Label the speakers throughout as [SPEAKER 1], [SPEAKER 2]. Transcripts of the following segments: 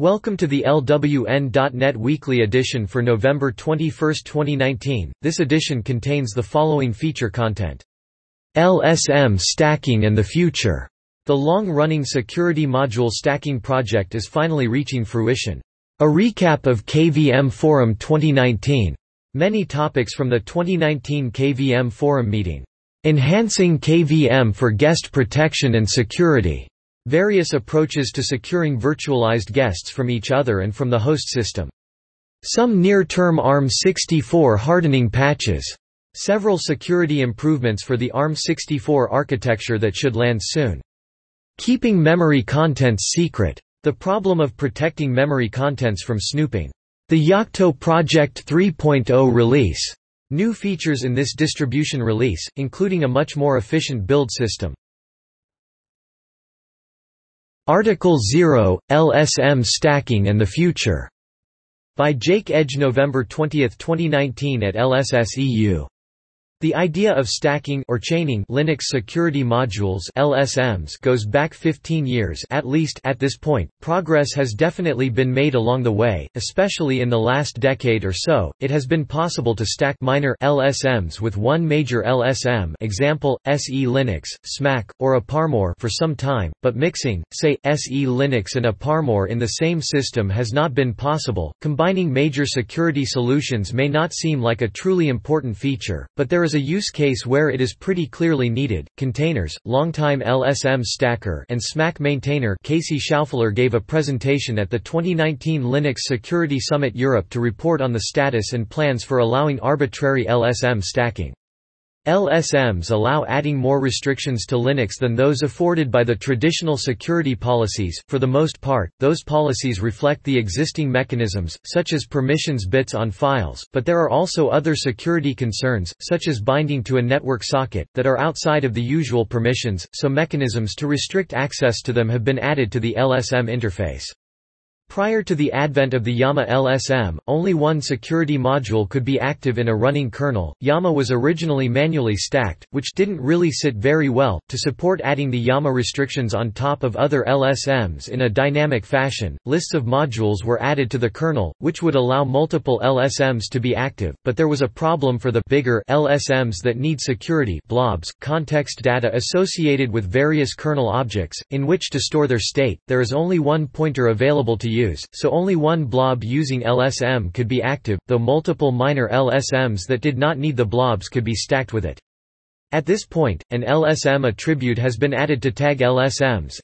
[SPEAKER 1] Welcome to the LWN.net weekly edition for November 21, 2019. This edition contains the following feature content. LSM stacking and the future. The long-running security module stacking project is finally reaching fruition. A recap of KVM Forum 2019. Many topics from the 2019 KVM Forum meeting. Enhancing KVM for guest protection and security. Various approaches to securing virtualized guests from each other and from the host system. Some near-term ARM64 hardening patches. Several security improvements for the ARM64 architecture that should land soon. Keeping memory contents secret. The problem of protecting memory contents from snooping. The Yocto Project 3.0 release. New features in this distribution release, including a much more efficient build system. Article 0, LSM Stacking and the Future. By Jake Edge, November 20, 2019 at LSS-EU. The idea of stacking or chaining Linux security modules (LSMs) goes back 15 years at least at this point. Progress has definitely been made along the way, especially in the last decade or so. It has been possible to stack minor LSMs with one major LSM, example SE Linux, SMAC, or Aparmor for some time, but mixing, say, SE Linux and Aparmor in the same system has not been possible. Combining major security solutions may not seem like a truly important feature, but there is a use case where it is pretty clearly needed. Containers, longtime LSM stacker and SMAC maintainer Casey Schaufler gave a presentation at the 2019 Linux Security Summit Europe to report on the status and plans for allowing arbitrary LSM stacking. LSMs allow adding more restrictions to Linux than those afforded by the traditional security policies. For the most part, those policies reflect the existing mechanisms, such as permissions bits on files, but there are also other security concerns, such as binding to a network socket, that are outside of the usual permissions, so mechanisms to restrict access to them have been added to the LSM interface. Prior to the advent of the Yama LSM, only one security module could be active in a running kernel. Yama was originally manually stacked, which didn't really sit very well, to support adding the Yama restrictions on top of other LSMs in a dynamic fashion. Lists of modules were added to the kernel, which would allow multiple LSMs to be active, but there was a problem for the bigger LSMs that need security blobs, context data associated with various kernel objects, in which to store their state. There is only one pointer available to use, so only one blob using LSM could be active, though multiple minor LSMs that did not need the blobs could be stacked with it. At this point, an LSM attribute has been added to tag LSMs,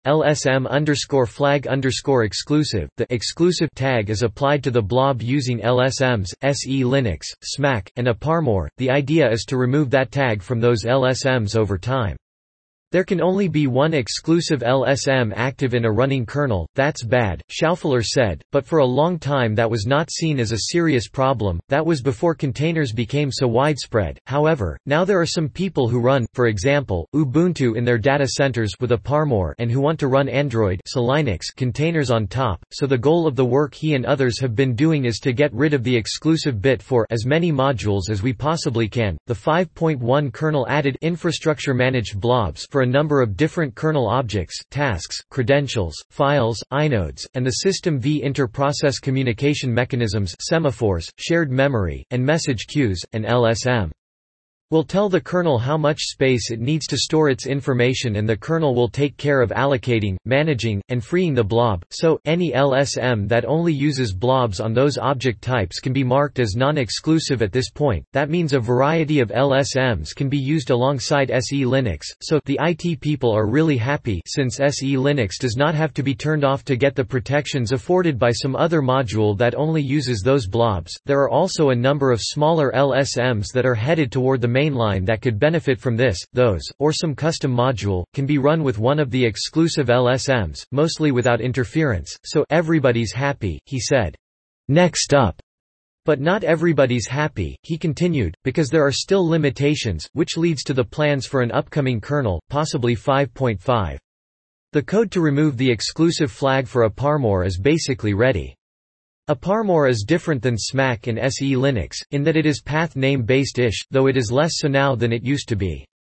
[SPEAKER 1] LSM_flag_exclusive. The exclusive tag is applied to the blob using LSMs, SE Linux, SMAC, and Aparmor. The idea is to remove that tag from those LSMs over time. There can only be one exclusive LSM active in a running kernel. That's bad, Schaufler said, but for a long time that was not seen as a serious problem. That was before containers became so widespread. However, now there are some people who run, for example, Ubuntu in their data centers with Aparmor and who want to run Android Linux containers on top. So the goal of the work he and others have been doing is to get rid of the exclusive bit for as many modules as we possibly can. The 5.1 kernel added infrastructure managed blobs for a number of different kernel objects, tasks, credentials, files, inodes, and the System V inter-process communication mechanisms, semaphores, shared memory, and message queues, and LSM. Will tell the kernel how much space it needs to store its information, and the kernel will take care of allocating, managing, and freeing the blob. So, any LSM that only uses blobs on those object types can be marked as non-exclusive at this point. That means a variety of LSMs can be used alongside SE Linux, so the IT people are really happy since SE Linux does not have to be turned off to get the protections afforded by some other module that only uses those blobs. There are also a number of smaller LSMs that are headed toward the mainline that could benefit from this. Those, or some custom module, can be run with one of the exclusive LSMs, mostly without interference, so everybody's happy, he said. Next up. But not everybody's happy, he continued, because there are still limitations, which leads to the plans for an upcoming kernel, possibly 5.5. The code to remove the exclusive flag for Aparmor is basically ready. Aparmor is different than SMAC and SE Linux, in that it is path name based-ish, though it is less so now than it used to be.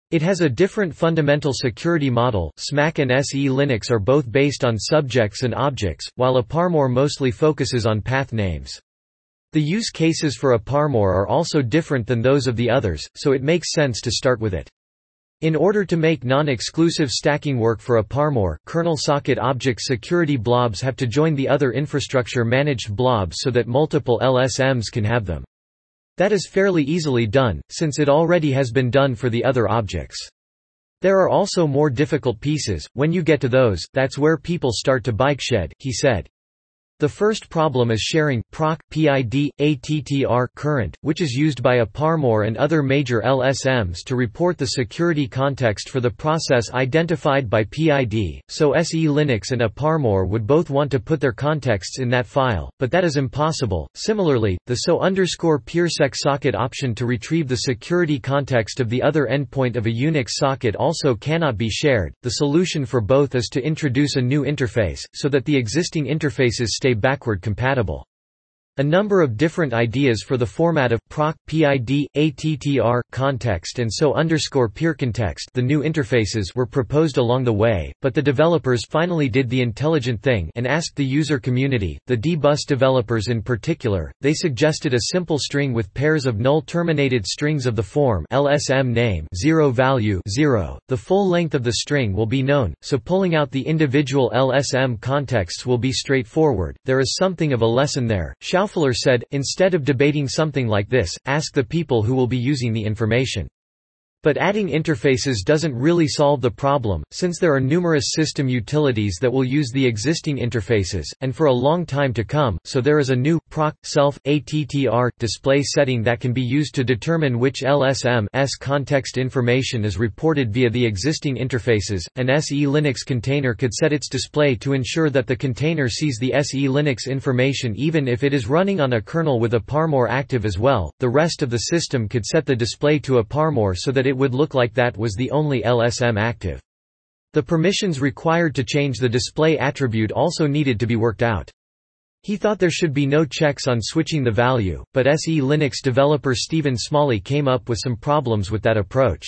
[SPEAKER 1] It has a different fundamental security model. SMAC and SE Linux are both based on subjects and objects, while Aparmor mostly focuses on path names. The use cases for Aparmor are also different than those of the others, so it makes sense to start with it. In order to make non-exclusive stacking work for Aparmor, kernel socket object security blobs have to join the other infrastructure-managed blobs so that multiple LSMs can have them. That is fairly easily done, since it already has been done for the other objects. There are also more difficult pieces. When you get to those, that's where people start to bikeshed, he said. The first problem is sharing proc, PID, ATTR current, which is used by Aparmor and other major LSMs to report the security context for the process identified by PID, so SE Linux and Aparmor would both want to put their contexts in that file, but that is impossible. Similarly, the so_peersec socket option to retrieve the security context of the other endpoint of a Unix socket also cannot be shared. The solution for both is to introduce a new interface, so that the existing interfaces stay backward compatible. A number of different ideas for the format of proc, PID, ATTR, context and so_peercontext, the new interfaces, were proposed along the way, but the developers finally did the intelligent thing and asked the user community, the dbus developers in particular. They suggested a simple string with pairs of null terminated strings of the form LSM name 0 value 0. The full length of the string will be known, so pulling out the individual LSM contexts will be straightforward. There is something of a lesson there. Schaufler said, instead of debating something like this, ask the people who will be using the information. But adding interfaces doesn't really solve the problem, since there are numerous system utilities that will use the existing interfaces, and for a long time to come, so there is a new, proc, self, ATTR, display setting that can be used to determine which LSM's context information is reported via the existing interfaces. An SE Linux container could set its display to ensure that the container sees the SE Linux information even if it is running on a kernel with Aparmor active as well. The rest of the system could set the display to Aparmor so that it would look like that was the only LSM active. The permissions required to change the display attribute also needed to be worked out. He thought there should be no checks on switching the value, but SE Linux developer Stephen Smalley came up with some problems with that approach.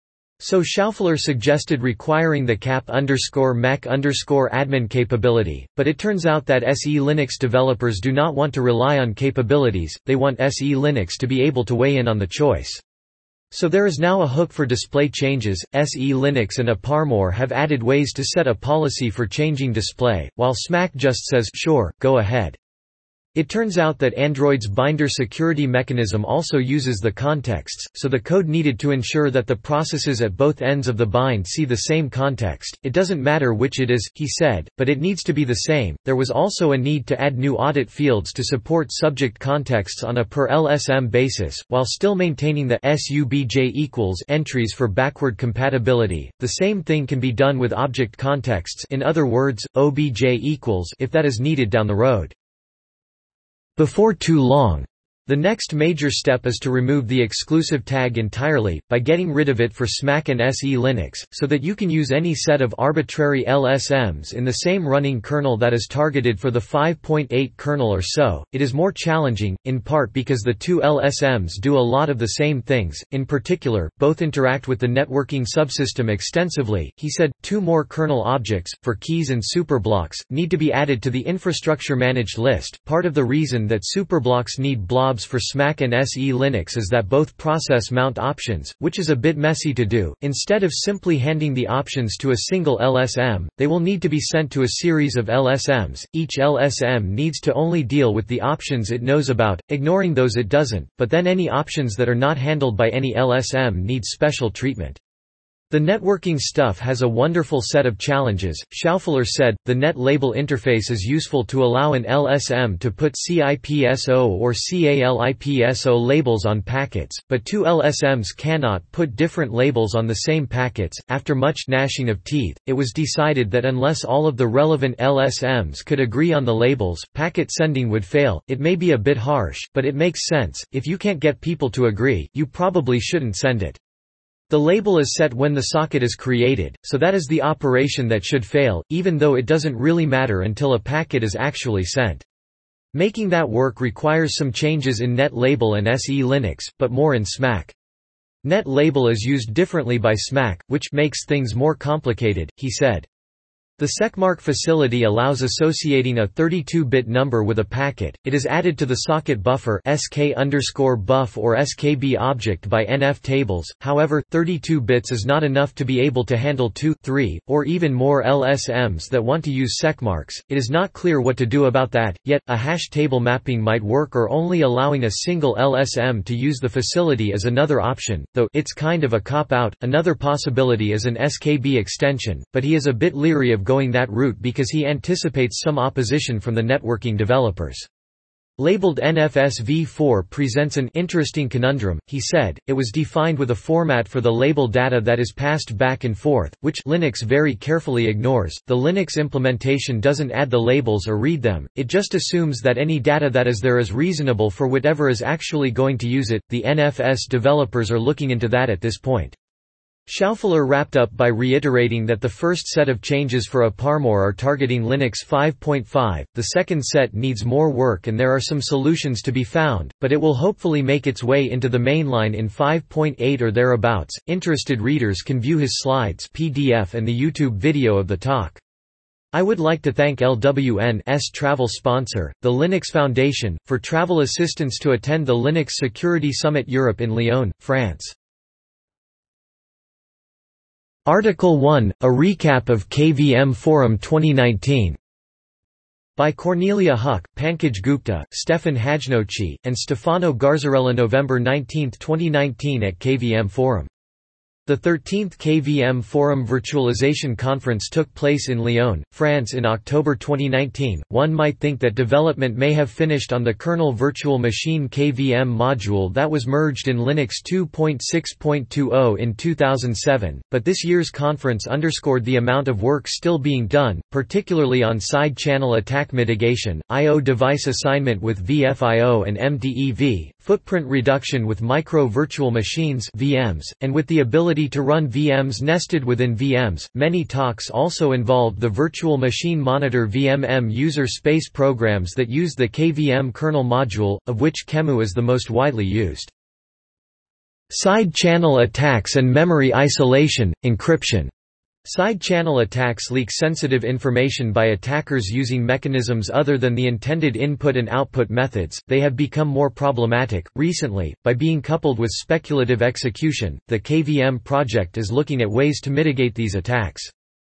[SPEAKER 1] So Schaufler suggested requiring the cap_mech_admin capability, but it turns out that SE Linux developers do not want to rely on capabilities, they want SE Linux to be able to weigh in on the choice. So there is now a hook for display changes. SE Linux and Aparmor have added ways to set a policy for changing display, while SMAC just says, sure, go ahead. It turns out that Android's binder security mechanism also uses the contexts, so the code needed to ensure that the processes at both ends of the bind see the same context. It doesn't matter which it is, he said, but it needs to be the same. There was also a need to add new audit fields to support subject contexts on a per LSM basis, while still maintaining the subj entries for backward compatibility. The same thing can be done with object contexts, in other words, obj if that is needed down the road. Before too long. The next major step is to remove the exclusive tag entirely, by getting rid of it for SMAC and SE Linux, so that you can use any set of arbitrary LSMs in the same running kernel that is targeted for the 5.8 kernel or so. It is more challenging, in part because the two LSMs do a lot of the same things, in particular, both interact with the networking subsystem extensively. He said, 2 more kernel objects, for keys and superblocks, need to be added to the infrastructure managed list. Part of the reason that superblocks need blobs for SMAC and SE Linux is that both process mount options, which is a bit messy to do. Instead of simply handing the options to a single LSM, they will need to be sent to a series of LSMs. Each LSM needs to only deal with the options it knows about, ignoring those it doesn't, but then any options that are not handled by any LSM need special treatment. The networking stuff has a wonderful set of challenges. Schaufler said, the net label interface is useful to allow an LSM to put CIPSO or CALIPSO labels on packets, but 2 LSMs cannot put different labels on the same packets. After much gnashing of teeth, it was decided that unless all of the relevant LSMs could agree on the labels, packet sending would fail. It may be a bit harsh, but it makes sense. If you can't get people to agree, you probably shouldn't send it. The label is set when the socket is created, so that is the operation that should fail, even though it doesn't really matter until a packet is actually sent. Making that work requires some changes in net label and SE Linux, but more in SMAC. Net label is used differently by SMAC, which makes things more complicated, he said. The SecMark facility allows associating a 32-bit number with a packet. It is added to the socket buffer sk_buff or skb object by NF tables. However, 32 bits is not enough to be able to handle 2, 3, or even more LSMs that want to use SecMarks. It is not clear what to do about that, yet, a hash table mapping might work, or only allowing a single LSM to use the facility is another option, though it's kind of a cop-out. Another possibility is an skb extension, but he is a bit leery of going that route because he anticipates some opposition from the networking developers. Labeled NFS-v4 presents an interesting conundrum, he said. It was defined with a format for the label data that is passed back and forth, which Linux very carefully ignores. The Linux implementation doesn't add the labels or read them, it just assumes that any data that is there is reasonable for whatever is actually going to use it. The NFS developers are looking into that at this point. Schaufler wrapped up by reiterating that the first set of changes for APARMOR are targeting Linux 5.5, the second set needs more work and there are some solutions to be found, but it will hopefully make its way into the mainline in 5.8 or thereabouts. Interested readers can view his slides PDF and the YouTube video of the talk. I would like to thank LWN's travel sponsor, the Linux Foundation, for travel assistance to attend the Linux Security Summit Europe in Lyon, France. Article 1 – A recap of KVM Forum 2019. By Cornelia Huck, Pankaj Gupta, Stefan Hajnochi, and Stefano Garzarella. November 19, 2019 at KVM Forum. The 13th KVM Forum Virtualization Conference took place in Lyon, France in October 2019. One might think that development may have finished on the kernel virtual machine KVM module that was merged in Linux 2.6.20 in 2007, but this year's conference underscored the amount of work still being done, particularly on side-channel attack mitigation, I/O device assignment with VFIO and MDEV, footprint reduction with micro virtual machines (VMs), and with the ability to run VMs nested within VMs. Many talks also involved the Virtual Machine Monitor VMM user space programs that use the KVM kernel module, of which QEMU is the most widely used. Side-channel attacks and memory isolation, encryption. Side-channel attacks leak sensitive information by attackers using mechanisms other than the intended input and output methods. They have become more problematic recently by being coupled with speculative execution. The KVM project is looking at ways to mitigate these attacks.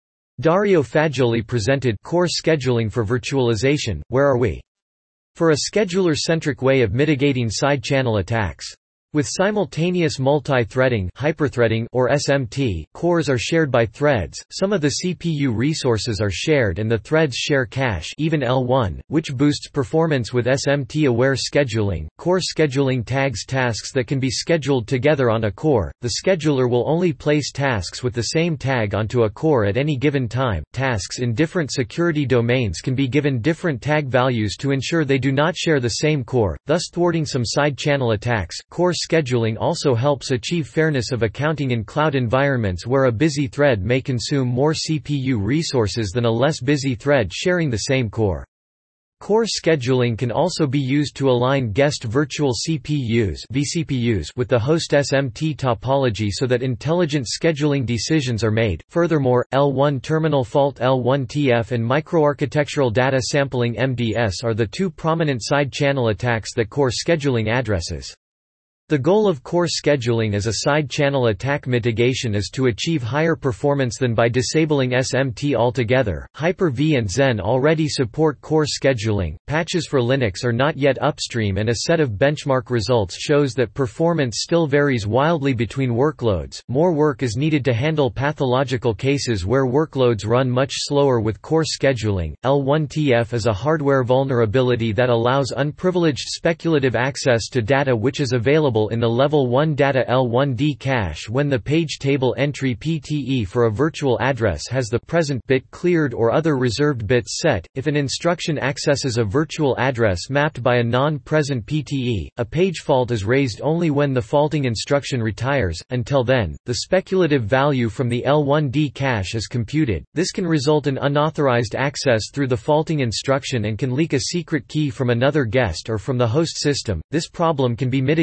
[SPEAKER 1] Dario Fagioli presented Core Scheduling for Virtualization. Where are we? For a scheduler-centric way of mitigating side-channel attacks. With simultaneous multi-threading hyperthreading or SMT, cores are shared by threads, some of the CPU resources are shared and the threads share cache even L1, which boosts performance with SMT-aware scheduling. Core scheduling tags tasks that can be scheduled together on a core. The scheduler will only place tasks with the same tag onto a core at any given time. Tasks in different security domains can be given different tag values to ensure they do not share the same core, thus thwarting some side-channel attacks. Core scheduling also helps achieve fairness of accounting in cloud environments where a busy thread may consume more CPU resources than a less busy thread sharing the same core. Core scheduling can also be used to align guest virtual CPUs (vCPUs) with the host SMT topology so that intelligent scheduling decisions are made. Furthermore, L1 terminal fault L1TF and microarchitectural data sampling MDS are the two prominent side-channel attacks that core scheduling addresses. The goal of core scheduling as a side-channel attack mitigation is to achieve higher performance than by disabling SMT altogether. Hyper-V and Xen already support core scheduling. Patches for Linux are not yet upstream, and a set of benchmark results shows that performance still varies wildly between workloads. More work is needed to handle pathological cases where workloads run much slower with core scheduling. L1TF is a hardware vulnerability that allows unprivileged speculative access to data which is available in the Level 1 data L1D cache when the page table entry PTE for a virtual address has the present bit cleared or other reserved bits set. If an instruction accesses a virtual address mapped by a non-present PTE, a page fault is raised only when the faulting instruction retires. Until then, the speculative value from the L1D cache is computed. This can result in unauthorized access through the faulting instruction and can leak a secret key from another guest or from the host system. This problem can be mitigated by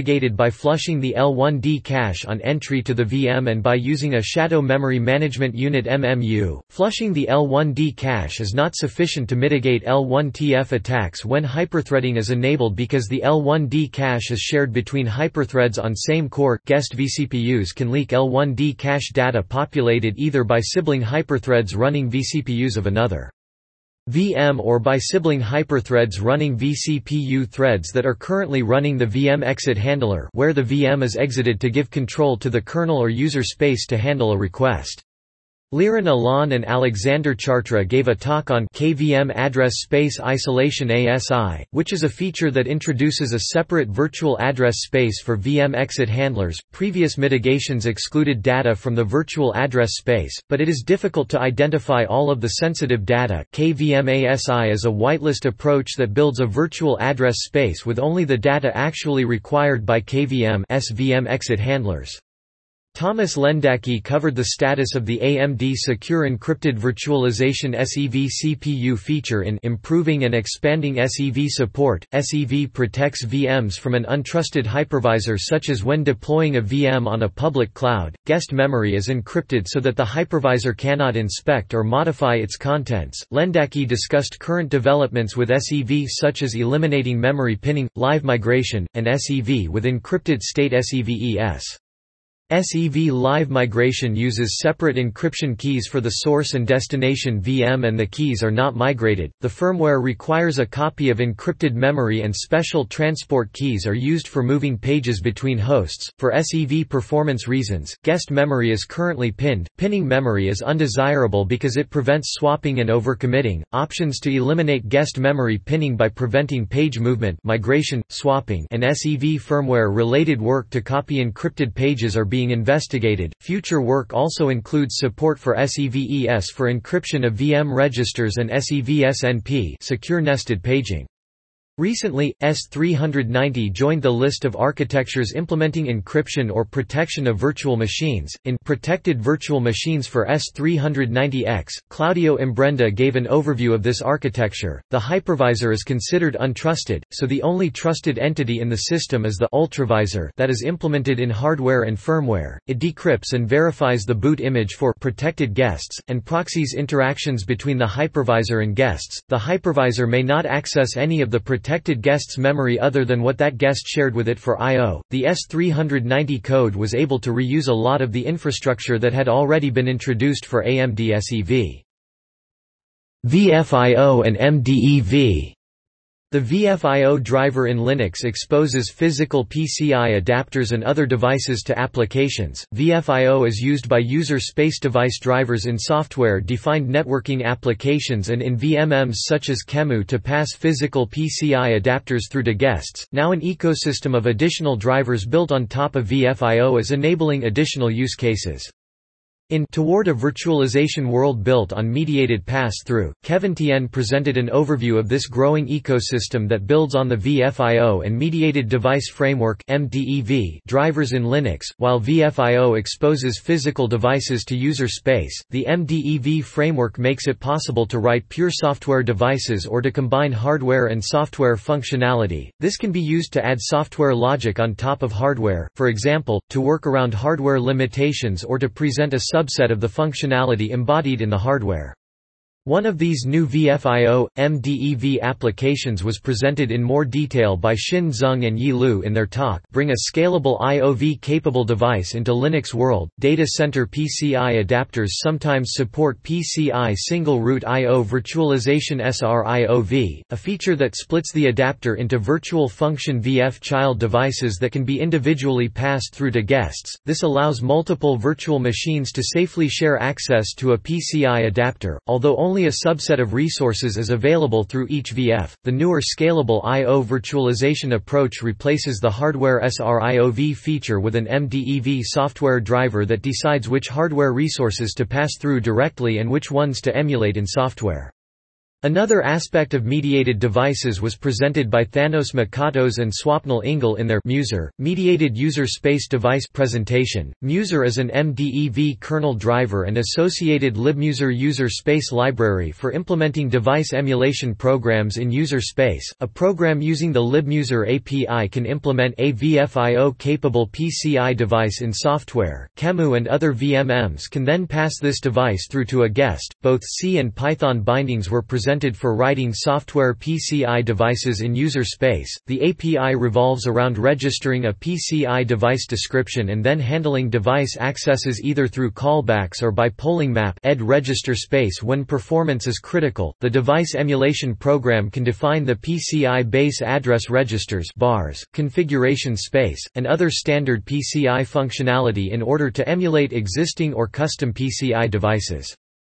[SPEAKER 1] by flushing the L1D cache on entry to the VM and by using a Shadow Memory Management Unit (MMU). Flushing the L1D cache is not sufficient to mitigate L1TF attacks when hyperthreading is enabled because the L1D cache is shared between hyperthreads on same core. Guest vCPUs can leak L1D cache data populated either by sibling hyperthreads running vCPUs of another VM or by sibling hyperthreads running vCPU threads that are currently running the VM exit handler, where the VM is exited to give control to the kernel or user space to handle a request. Liran Alan and Alexander Chartra gave a talk on KVM Address Space Isolation ASI, which is a feature that introduces a separate virtual address space for VM exit handlers. Previous mitigations excluded data from the virtual address space, but it is difficult to identify all of the sensitive data. KVM ASI is a whitelist approach that builds a virtual address space with only the data actually required by KVM's VM exit handlers. Thomas Lendacki covered the status of the AMD Secure Encrypted Virtualization SEV CPU feature in Improving and Expanding SEV Support. SEV protects VMs from an untrusted hypervisor, such as when deploying a VM on a public cloud. Guest memory is encrypted so that the hypervisor cannot inspect or modify its contents. Lendacki discussed current developments with SEV, such as eliminating memory pinning, live migration, and SEV with encrypted state SEVES. SEV live migration uses separate encryption keys for the source and destination VM, and the keys are not migrated. The firmware requires a copy of encrypted memory, and special transport keys are used for moving pages between hosts. For SEV performance reasons, guest memory is currently pinned. Pinning memory is undesirable because it prevents swapping and overcommitting. Options to eliminate guest memory pinning by preventing page movement, migration, swapping, and SEV firmware related work to copy encrypted pages are being investigated. Future work also includes support for SEVES for encryption of VM registers and SEV-SNP, secure nested paging. Recently, S390 joined the list of architectures implementing encryption or protection of virtual machines. In Protected Virtual Machines for S390X, Claudio Imbrenda gave an overview of this architecture. The hypervisor is considered untrusted, so the only trusted entity in the system is the ultravisor that is implemented in hardware and firmware. It decrypts and verifies the boot image for protected guests, and proxies interactions between the hypervisor and guests. The hypervisor may not access any of the protected guest's memory other than what that guest shared with it for I/O. The S390 code was able to reuse a lot of the infrastructure that had already been introduced for AMD SEV. VFIO and MDEV. The VFIO driver in Linux exposes physical PCI adapters and other devices to applications. VFIO is used by user space device drivers in software-defined networking applications and in VMMs such as QEMU to pass physical PCI adapters through to guests. Now an ecosystem of additional drivers built on top of VFIO is enabling additional use cases. In Toward a Virtualization World Built on Mediated Pass-Through, Kevin Tien presented an overview of this growing ecosystem that builds on the VFIO and Mediated Device Framework (MDEV) drivers in Linux. While VFIO exposes physical devices to user space, the MDEV framework makes it possible to write pure software devices or to combine hardware and software functionality. This can be used to add software logic on top of hardware, for example, to work around hardware limitations or to present a subset of the functionality embodied in the hardware. One of these new VFIO, MDEV applications was presented in more detail by Xin Zeng and Yi Lu in their talk, Bring a Scalable IOV-Capable Device into Linux World. Data center PCI adapters sometimes support PCI Single-Root I/O Virtualization SRIOV, a feature that splits the adapter into virtual function VF child devices that can be individually passed through to guests. This allows multiple virtual machines to safely share access to a PCI adapter, although only a subset of resources is available through each VF. The newer scalable I/O virtualization approach replaces the hardware SRIOV feature with an MDEV software driver that decides which hardware resources to pass through directly and which ones to emulate in software. Another aspect of mediated devices was presented by Thanos Mokatos and Swapnil Ingle in their Muser, Mediated User Space Device presentation. Muser is an MDEV kernel driver and associated libmuser user space library for implementing device emulation programs in user space. A program using the libmuser API can implement a VFIO-capable PCI device in software. QEMU and other VMMs can then pass this device through to a guest. Both C and Python bindings were presented for writing software PCI devices in user space. The API revolves around registering a PCI device description and then handling device accesses either through callbacks or by polling map ed register space when performance is critical. The device emulation program can define the PCI base address registers bars, configuration space, and other standard PCI functionality in order to emulate existing or custom PCI devices.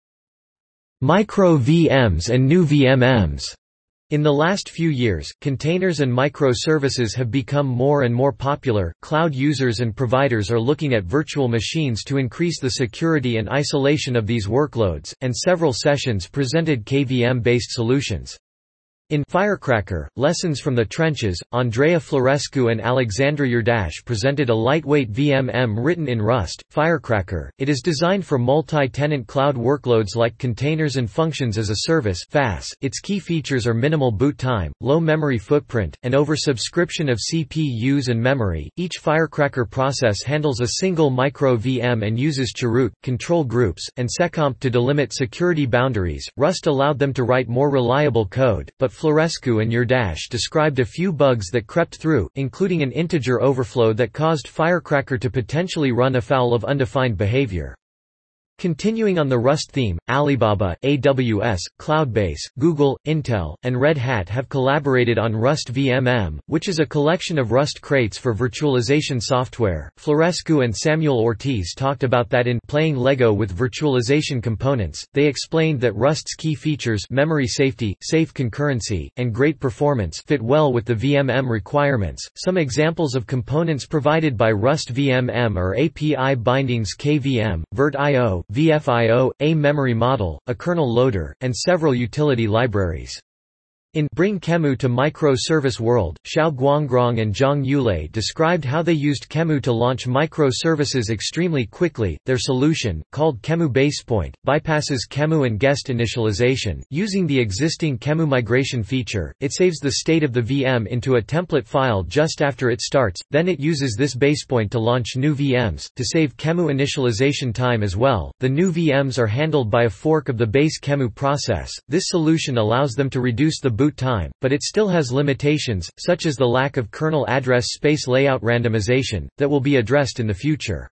[SPEAKER 1] Micro-VMs and new VMMs. In the last few years, containers and microservices have become more and more popular. Cloud users and providers are looking at virtual machines to increase the security and isolation of these workloads, and several sessions presented KVM-based solutions. In Firecracker, Lessons from the Trenches, Andrea Florescu and Alexandra Yurdash presented a lightweight VMM written in Rust, Firecracker. It is designed for multi-tenant cloud workloads like containers and functions as a service (FaaS). Its key features are minimal boot time, low memory footprint, and oversubscription of CPUs and memory. Each Firecracker process handles a single micro VM and uses chroot, control groups, and seccomp to delimit security boundaries. Rust allowed them to write more reliable code, but Florescu and Yurdash described a few bugs that crept through, including an integer overflow that caused Firecracker to potentially run afoul of undefined behavior. Continuing on the Rust theme, Alibaba, AWS, Cloudbase, Google, Intel, and Red Hat have collaborated on Rust VMM, which is a collection of Rust crates for virtualization software. Florescu and Samuel Ortiz talked about that in Playing Lego with Virtualization Components. They explained that Rust's key features, memory safety, safe concurrency, and great performance, fit well with the VMM requirements. Some examples of components provided by Rust VMM are API bindings KVM, virt.io, VFIO, a memory model, a kernel loader, and several utility libraries. In Bring QEMU to Microservice World, Xiao Guangrong and Zhang Yulei described how they used QEMU to launch microservices extremely quickly. Their solution, called QEMU BasePoint, bypasses QEMU and guest initialization. Using the existing QEMU migration feature, it saves the state of the VM into a template file just after it starts, then it uses this basepoint to launch new VMs, to save QEMU initialization time as well. The new VMs are handled by a fork of the base QEMU process. This solution allows them to reduce the boot time, but it still has limitations, such as the lack of kernel address space layout randomization, that will be addressed in the future.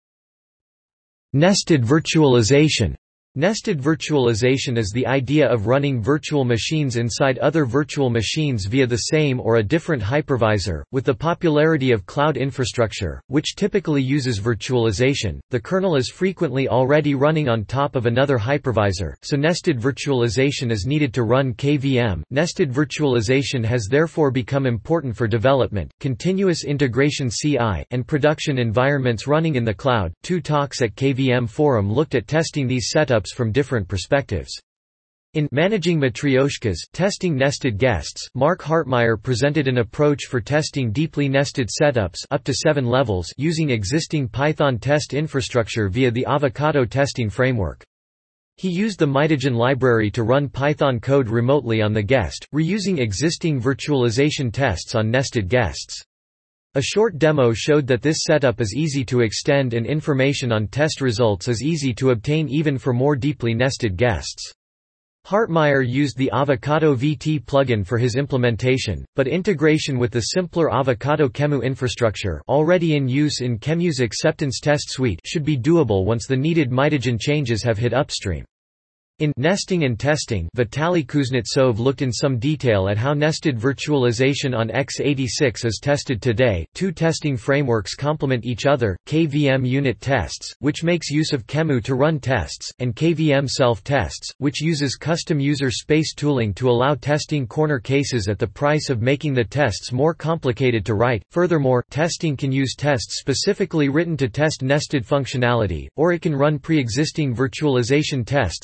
[SPEAKER 1] Nested virtualization. Nested virtualization is the idea of running virtual machines inside other virtual machines via the same or a different hypervisor. With the popularity of cloud infrastructure, which typically uses virtualization, the kernel is frequently already running on top of another hypervisor, so nested virtualization is needed to run KVM. Nested virtualization has therefore become important for development, continuous integration (CI), and production environments running in the cloud. Two talks at KVM Forum looked at testing these setups from different perspectives. In Managing Matryoshkas, Testing Nested Guests, Mark Hartmeyer presented an approach for testing deeply nested setups up to 7 levels using existing Python test infrastructure via the Avocado testing framework. He used the Mitagen library to run Python code remotely on the guest, reusing existing virtualization tests on nested guests. A short demo showed that this setup is easy to extend and information on test results is easy to obtain even for more deeply nested guests. Hartmeyer used the Avocado VT plugin for his implementation, but integration with the simpler Avocado QEMU infrastructure already in use in QEMU's acceptance test suite should be doable once the needed Mitagen changes have hit upstream. In Nesting and Testing, Vitaly Kuznetsov looked in some detail at how nested virtualization on x86 is tested today. Two testing frameworks complement each other: KVM unit tests, which makes use of QEMU to run tests, and KVM self-tests, which uses custom user space tooling to allow testing corner cases at the price of making the tests more complicated to write. Furthermore, testing can use tests specifically written to test nested functionality, or it can run pre-existing virtualization tests under a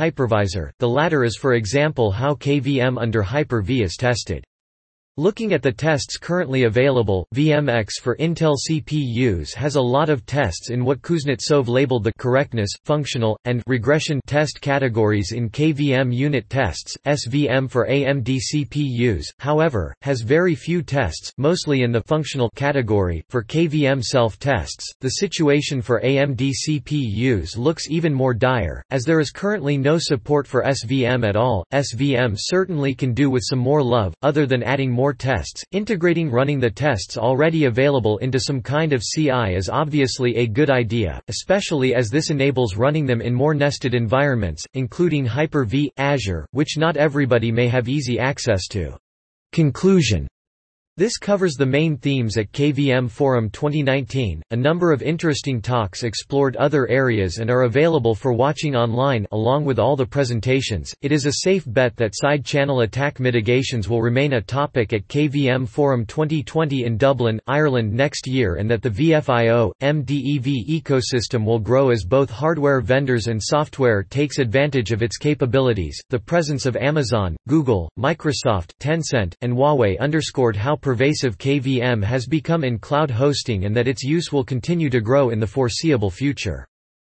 [SPEAKER 1] hypervisor, the latter is for example how KVM under Hyper-V is tested. Looking at the tests currently available, VMX for Intel CPUs has a lot of tests in what Kuznetsov labeled the correctness, functional, and regression test categories in KVM unit tests. SVM for AMD CPUs, however, has very few tests, mostly in the functional category. For KVM self-tests, the situation for AMD CPUs looks even more dire, as there is currently no support for SVM at all. SVM certainly can do with some more love, other than adding more tests. Integrating running the tests already available into some kind of CI is obviously a good idea, especially as this enables running them in more nested environments, including Hyper-V, Azure, which not everybody may have easy access to. Conclusion. This covers the main themes at KVM Forum 2019. A number of interesting talks explored other areas and are available for watching online along with all the presentations. It is a safe bet that side channel attack mitigations will remain a topic at KVM Forum 2020 in Dublin, Ireland next year, and that the VFIO MDEV ecosystem will grow as both hardware vendors and software takes advantage of its capabilities. The presence of Amazon, Google, Microsoft, Tencent, and Huawei underscored how pervasive KVM has become in cloud hosting and that its use will continue to grow in the foreseeable future.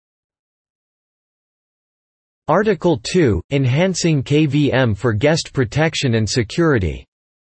[SPEAKER 1] Article 2 – Enhancing KVM for Guest Protection and Security.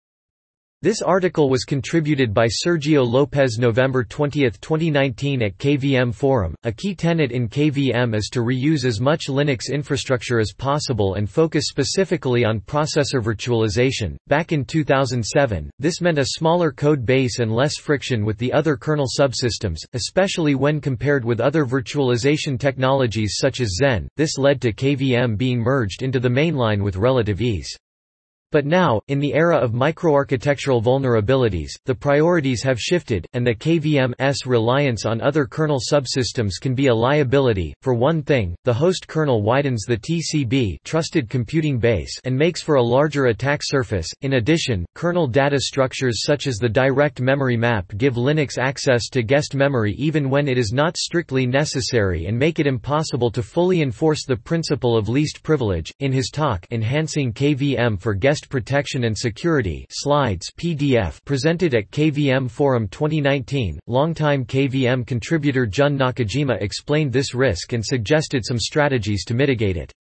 [SPEAKER 1] This article was contributed by Sergio Lopez November 20, 2019 at KVM Forum. A key tenet in KVM is to reuse as much Linux infrastructure as possible and focus specifically on processor virtualization. Back in 2007, this meant a smaller code base and less friction with the other kernel subsystems, especially when compared with other virtualization technologies such as Xen. This led to KVM being merged into the mainline with relative ease. But now, in the era of microarchitectural vulnerabilities, the priorities have shifted, and the KVM's reliance on other kernel subsystems can be a liability. For one thing, the host kernel widens the TCB trusted computing base and makes for a larger attack surface. In addition, kernel data structures such as the direct memory map give Linux access to guest memory even when it is not strictly necessary and make it impossible to fully enforce the principle of least privilege. In his talk, Enhancing KVM for Guest Protection and Security Slides PDF presented at KVM Forum 2019, longtime KVM contributor Jun Nakajima explained this risk and suggested some strategies to mitigate it.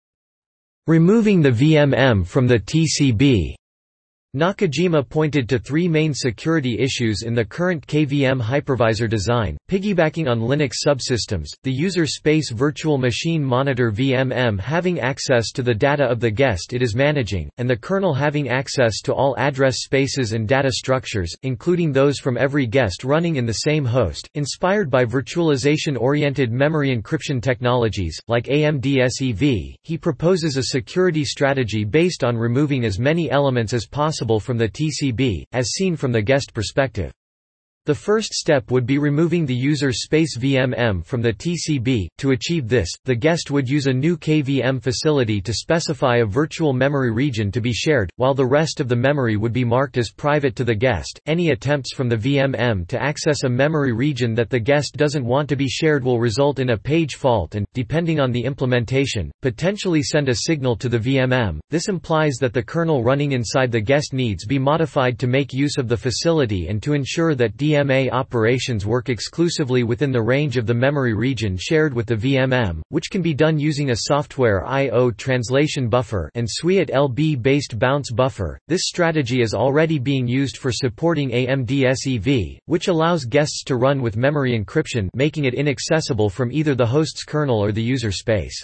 [SPEAKER 1] Removing the VMM from the TCB. Nakajima pointed to three main security issues in the current KVM hypervisor design: piggybacking on Linux subsystems, the user space virtual machine monitor VMM having access to the data of the guest it is managing, and the kernel having access to all address spaces and data structures, including those from every guest running in the same host. Inspired by virtualization-oriented memory encryption technologies, like AMD-SEV, he proposes a security strategy based on removing as many elements as possible from the TCB, as seen from the guest perspective. The first step would be removing the user space VMM from the TCB. To achieve this, the guest would use a new KVM facility to specify a virtual memory region to be shared, while the rest of the memory would be marked as private to the guest. Any attempts from the VMM to access a memory region that the guest doesn't want to be shared will result in a page fault and, depending on the implementation, potentially send a signal to the VMM. This implies that the kernel running inside the guest needs be modified to make use of the facility and to ensure that DMA operations work exclusively within the range of the memory region shared with the VMM, which can be done using a software I/O translation buffer and SWIAT LB-based bounce buffer. This strategy is already being used for supporting AMD-SEV, which allows guests to run with memory encryption, making it inaccessible from either the host's kernel or the user space.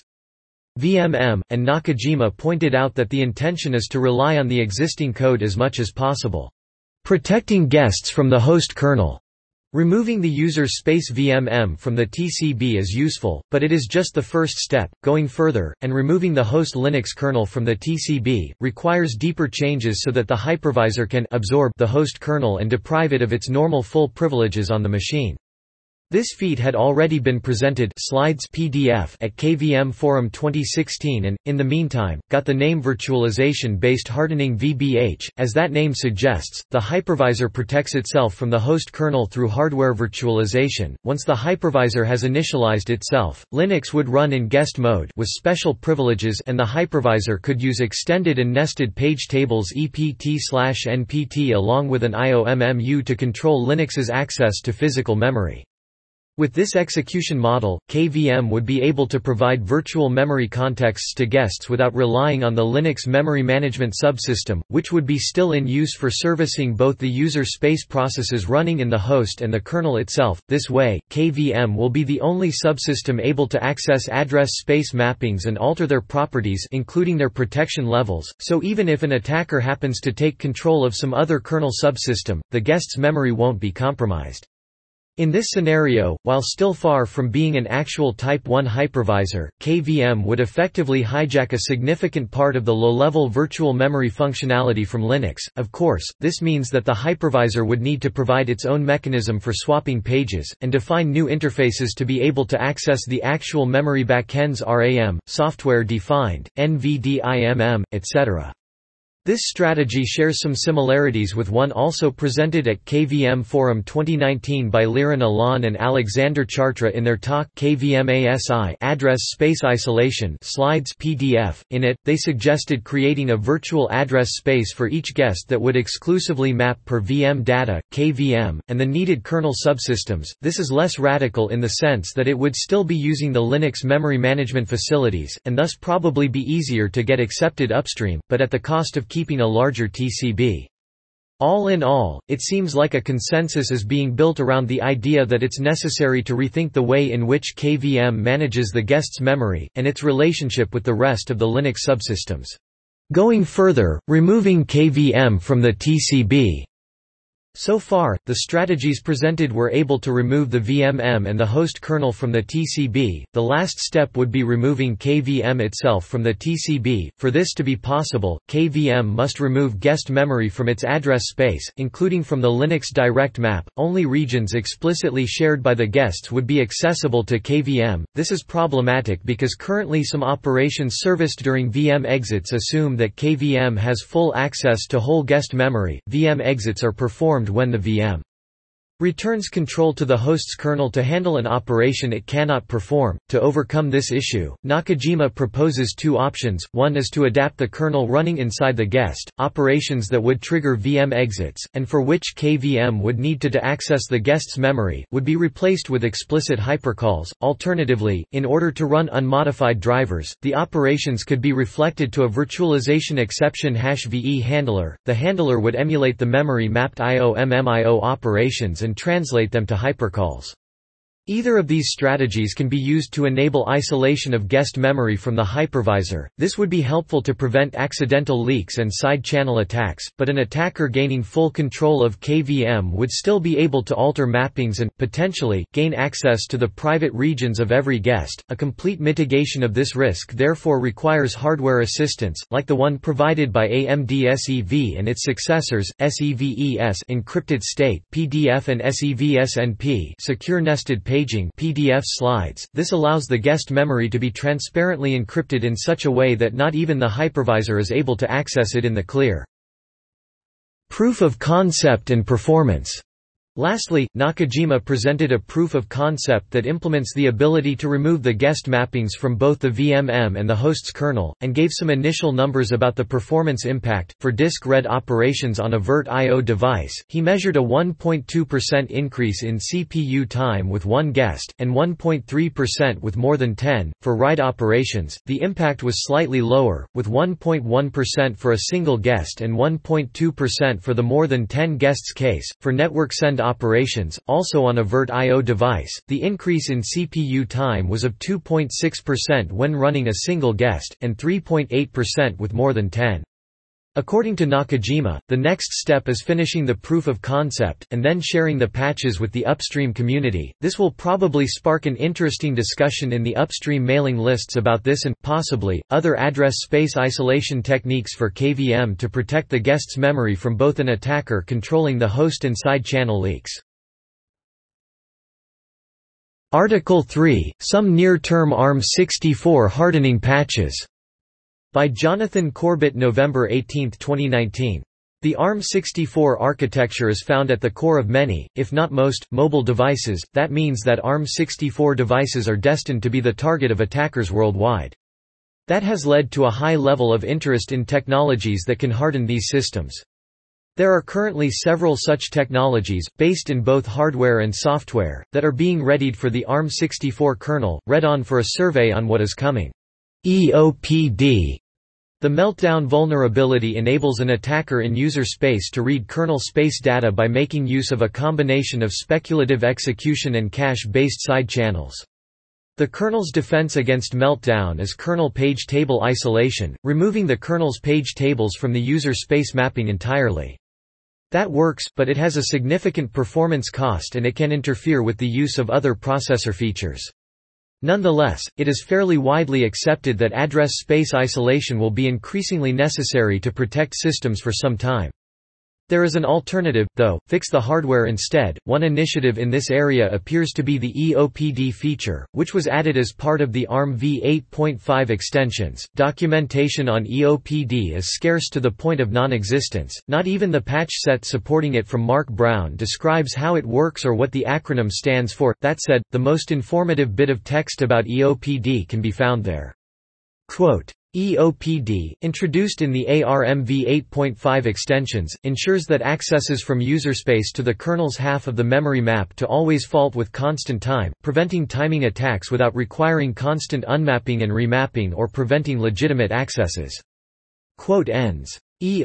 [SPEAKER 1] VMM, and Nakajima pointed out that the intention is to rely on the existing code as much as possible. Protecting guests from the host kernel. Removing the user space VMM from the TCB is useful, but it is just the first step. Going further, and removing the host Linux kernel from the TCB, requires deeper changes so that the hypervisor can absorb the host kernel and deprive it of its normal full privileges on the machine. This feat had already been presented slides PDF at KVM Forum 2016 and, in the meantime, got the name Virtualization-Based Hardening VBH. As that name suggests, the hypervisor protects itself from the host kernel through hardware virtualization. Once the hypervisor has initialized itself, Linux would run in guest mode with special privileges, and the hypervisor could use extended and nested page tables EPT/NPT along with an IOMMU to control Linux's access to physical memory. With this execution model, KVM would be able to provide virtual memory contexts to guests without relying on the Linux memory management subsystem, which would be still in use for servicing both the user space processes running in the host and the kernel itself. This way, KVM will be the only subsystem able to access address space mappings and alter their properties, including their protection levels, so even if an attacker happens to take control of some other kernel subsystem, the guest's memory won't be compromised. In this scenario, while still far from being an actual Type 1 hypervisor, KVM would effectively hijack a significant part of the low-level virtual memory functionality from Linux. Of course, this means that the hypervisor would need to provide its own mechanism for swapping pages, and define new interfaces to be able to access the actual memory backends RAM, software-defined, NVDIMM, etc. This strategy shares some similarities with one also presented at KVM Forum 2019 by Liran Alan and Alexander Chartra in their talk KVM-ASI Address Space Isolation slides PDF. In it, they suggested creating a virtual address space for each guest that would exclusively map per VM data, KVM, and the needed kernel subsystems. This is less radical in the sense that it would still be using the Linux memory management facilities, and thus probably be easier to get accepted upstream, but at the cost of keeping a larger TCB. All in all, it seems like a consensus is being built around the idea that it's necessary to rethink the way in which KVM manages the guest's memory, and its relationship with the rest of the Linux subsystems. Going further, removing KVM from the TCB. So far, the strategies presented were able to remove the VMM and the host kernel from the TCB. The last step would be removing KVM itself from the TCB. For this to be possible, KVM must remove guest memory from its address space, including from the Linux direct map. Only regions explicitly shared by the guests would be accessible to KVM. This is problematic because currently some operations serviced during VM exits assume that KVM has full access to whole guest memory. VM exits are performed when the VM returns control to the host's kernel to handle an operation it cannot perform. To overcome this issue, Nakajima proposes two options. One is to adapt the kernel running inside the guest, operations that would trigger VM exits, and for which KVM would need to access the guest's memory, would be replaced with explicit hypercalls. Alternatively, in order to run unmodified drivers, the operations could be reflected to a virtualization exception #VE handler. The handler would emulate the memory-mapped IOMMIO operations and translate them to hypercalls. Either of these strategies can be used to enable isolation of guest memory from the hypervisor. This would be helpful to prevent accidental leaks and side-channel attacks, but an attacker gaining full control of KVM would still be able to alter mappings and, potentially, gain access to the private regions of every guest. A complete mitigation of this risk therefore requires hardware assistance, like the one provided by AMD SEV and its successors, SEVES encrypted state (PDF) and SEVSNP secure nested paging PDF slides. This allows the guest memory to be transparently encrypted in such a way that not even the hypervisor is able to access it in the clear. Proof of concept and performance. Lastly, Nakajima presented a proof of concept that implements the ability to remove the guest mappings from both the VMM and the host's kernel, and gave some initial numbers about the performance impact. For disk-read operations on a VIRT-IO device, he measured a 1.2% increase in CPU time with one guest, and 1.3% with more than 10. For write operations, the impact was slightly lower, with 1.1% for a single guest and 1.2% for the more than 10 guests case. For network send operations, also on a VIRT-IO device, the increase in CPU time was of 2.6% when running a single guest, and 3.8% with more than 10. According to Nakajima, the next step is finishing the proof of concept, and then sharing the patches with the upstream community. This will probably spark an interesting discussion in the upstream mailing lists about this and, possibly, other address space isolation techniques for KVM to protect the guest's memory from both an attacker controlling the host and side channel leaks. Article 3, Some Near-Term ARM64 Hardening Patches, by Jonathan Corbett, November 18, 2019. The ARM64 architecture is found at the core of many, if not most, mobile devices. That means that ARM64 devices are destined to be the target of attackers worldwide. That has led to a high level of interest in technologies that can harden these systems. There are currently several such technologies, based in both hardware and software, that are being readied for the ARM64 kernel. Read on for a survey on what is coming. EOPD. The Meltdown vulnerability enables an attacker in user space to read kernel space data by making use of a combination of speculative execution and cache-based side channels. The kernel's defense against Meltdown is kernel page table isolation, removing the kernel's page tables from the user space mapping entirely. That works, but it has a significant performance cost and it can interfere with the use of other processor features. Nonetheless, it is fairly widely accepted that address space isolation will be increasingly necessary to protect systems for some time. There is an alternative, though: fix the hardware instead. One initiative in this area appears to be the EOPD feature, which was added as part of the ARM v8.5 extensions. Documentation on EOPD is scarce to the point of non-existence. Not even the patch set supporting it from Mark Brown describes how it works or what the acronym stands for. That said, the most informative bit of text about EOPD can be found there. Quote, EOPD, introduced in the ARM v8.5 extensions, ensures that accesses from userspace to the kernel's half of the memory map to always fault with constant time, preventing timing attacks without requiring constant unmapping and remapping or preventing legitimate accesses. Quote ends.